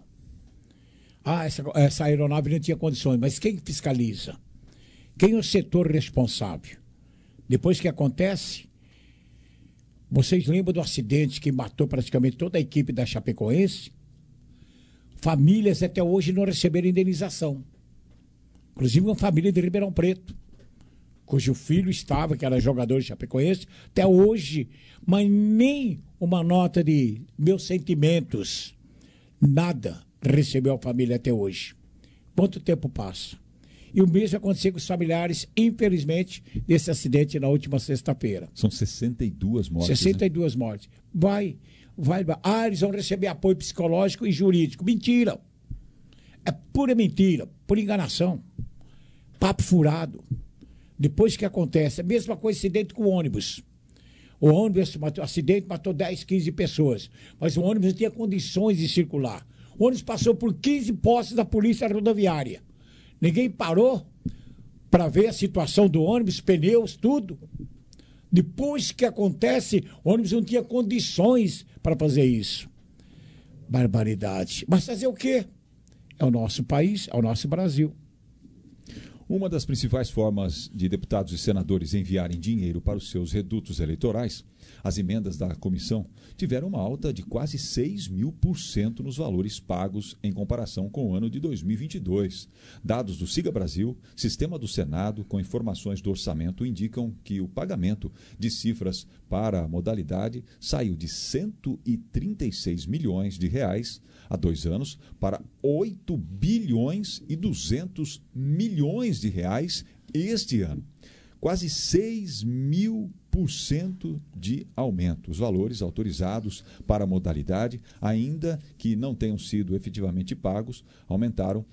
Essa aeronave não tinha condições, mas quem fiscaliza? Quem é o setor responsável? Depois que acontece, vocês lembram do acidente que matou praticamente toda a equipe da Chapecoense? Famílias até hoje não receberam indenização. Inclusive uma família de Ribeirão Preto, cujo filho estava, que era jogador de Chapecoense, até hoje, mas nem uma nota de meus sentimentos, nada recebeu a família até hoje. Quanto tempo passa? E o mesmo aconteceu com os familiares, infelizmente, desse acidente na última sexta-feira. São 62 mortes. 62 mortes. Vai. Eles vão receber apoio psicológico e jurídico. Mentira. É pura mentira, pura enganação. Papo furado. Depois que acontece, a mesma coisa acidente com o ônibus. O ônibus, acidente matou 10, 15 pessoas. Mas o ônibus não tinha condições de circular. O ônibus passou por 15 postos da polícia rodoviária. Ninguém parou para ver a situação do ônibus, pneus, tudo. Depois que acontece, o ônibus não tinha condições para fazer isso. Barbaridade. Mas fazer o quê? É o nosso país, é o nosso Brasil. Uma das principais formas de deputados e senadores enviarem dinheiro para os seus redutos eleitorais, as emendas da comissão tiveram uma alta de quase 6.000% nos valores pagos em comparação com o ano de 2022. Dados do Siga Brasil, sistema do Senado, com informações do orçamento, indicam que o pagamento de cifras para a modalidade saiu de 136 milhões de reais há 2 anos para 8 bilhões e 200 milhões de reais este ano. Quase 6.000% de aumento. Os valores autorizados para a modalidade, ainda que não tenham sido efetivamente pagos, aumentaram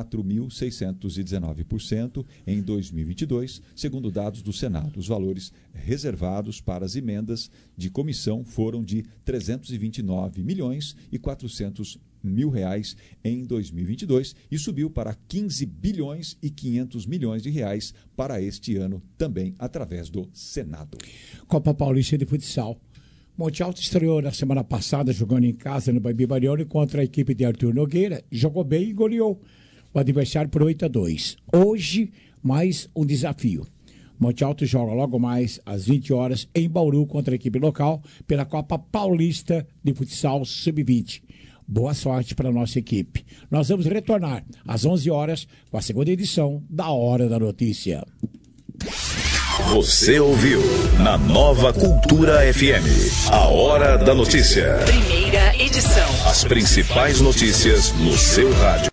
4.619% em 2022, segundo dados do Senado. Os valores reservados para as emendas de comissão foram de 329 milhões e 400 mil reais em 2022 e subiu para 15 bilhões e 500 milhões de reais para este ano, também através do Senado. Copa Paulista de Futsal. Monte Alto estreou na semana passada jogando em casa no Baby Mariano contra a equipe de Arthur Nogueira, jogou bem e goleou o adversário por 8-2. Hoje, mais um desafio. Monte Alto joga logo mais às 20 horas em Bauru contra a equipe local pela Copa Paulista de Futsal Sub-20. Boa sorte para a nossa equipe. Nós vamos retornar às 11 horas com a segunda edição da Hora da Notícia. Você ouviu na Nova Cultura FM a Hora da Notícia. Primeira edição. As principais notícias no seu rádio.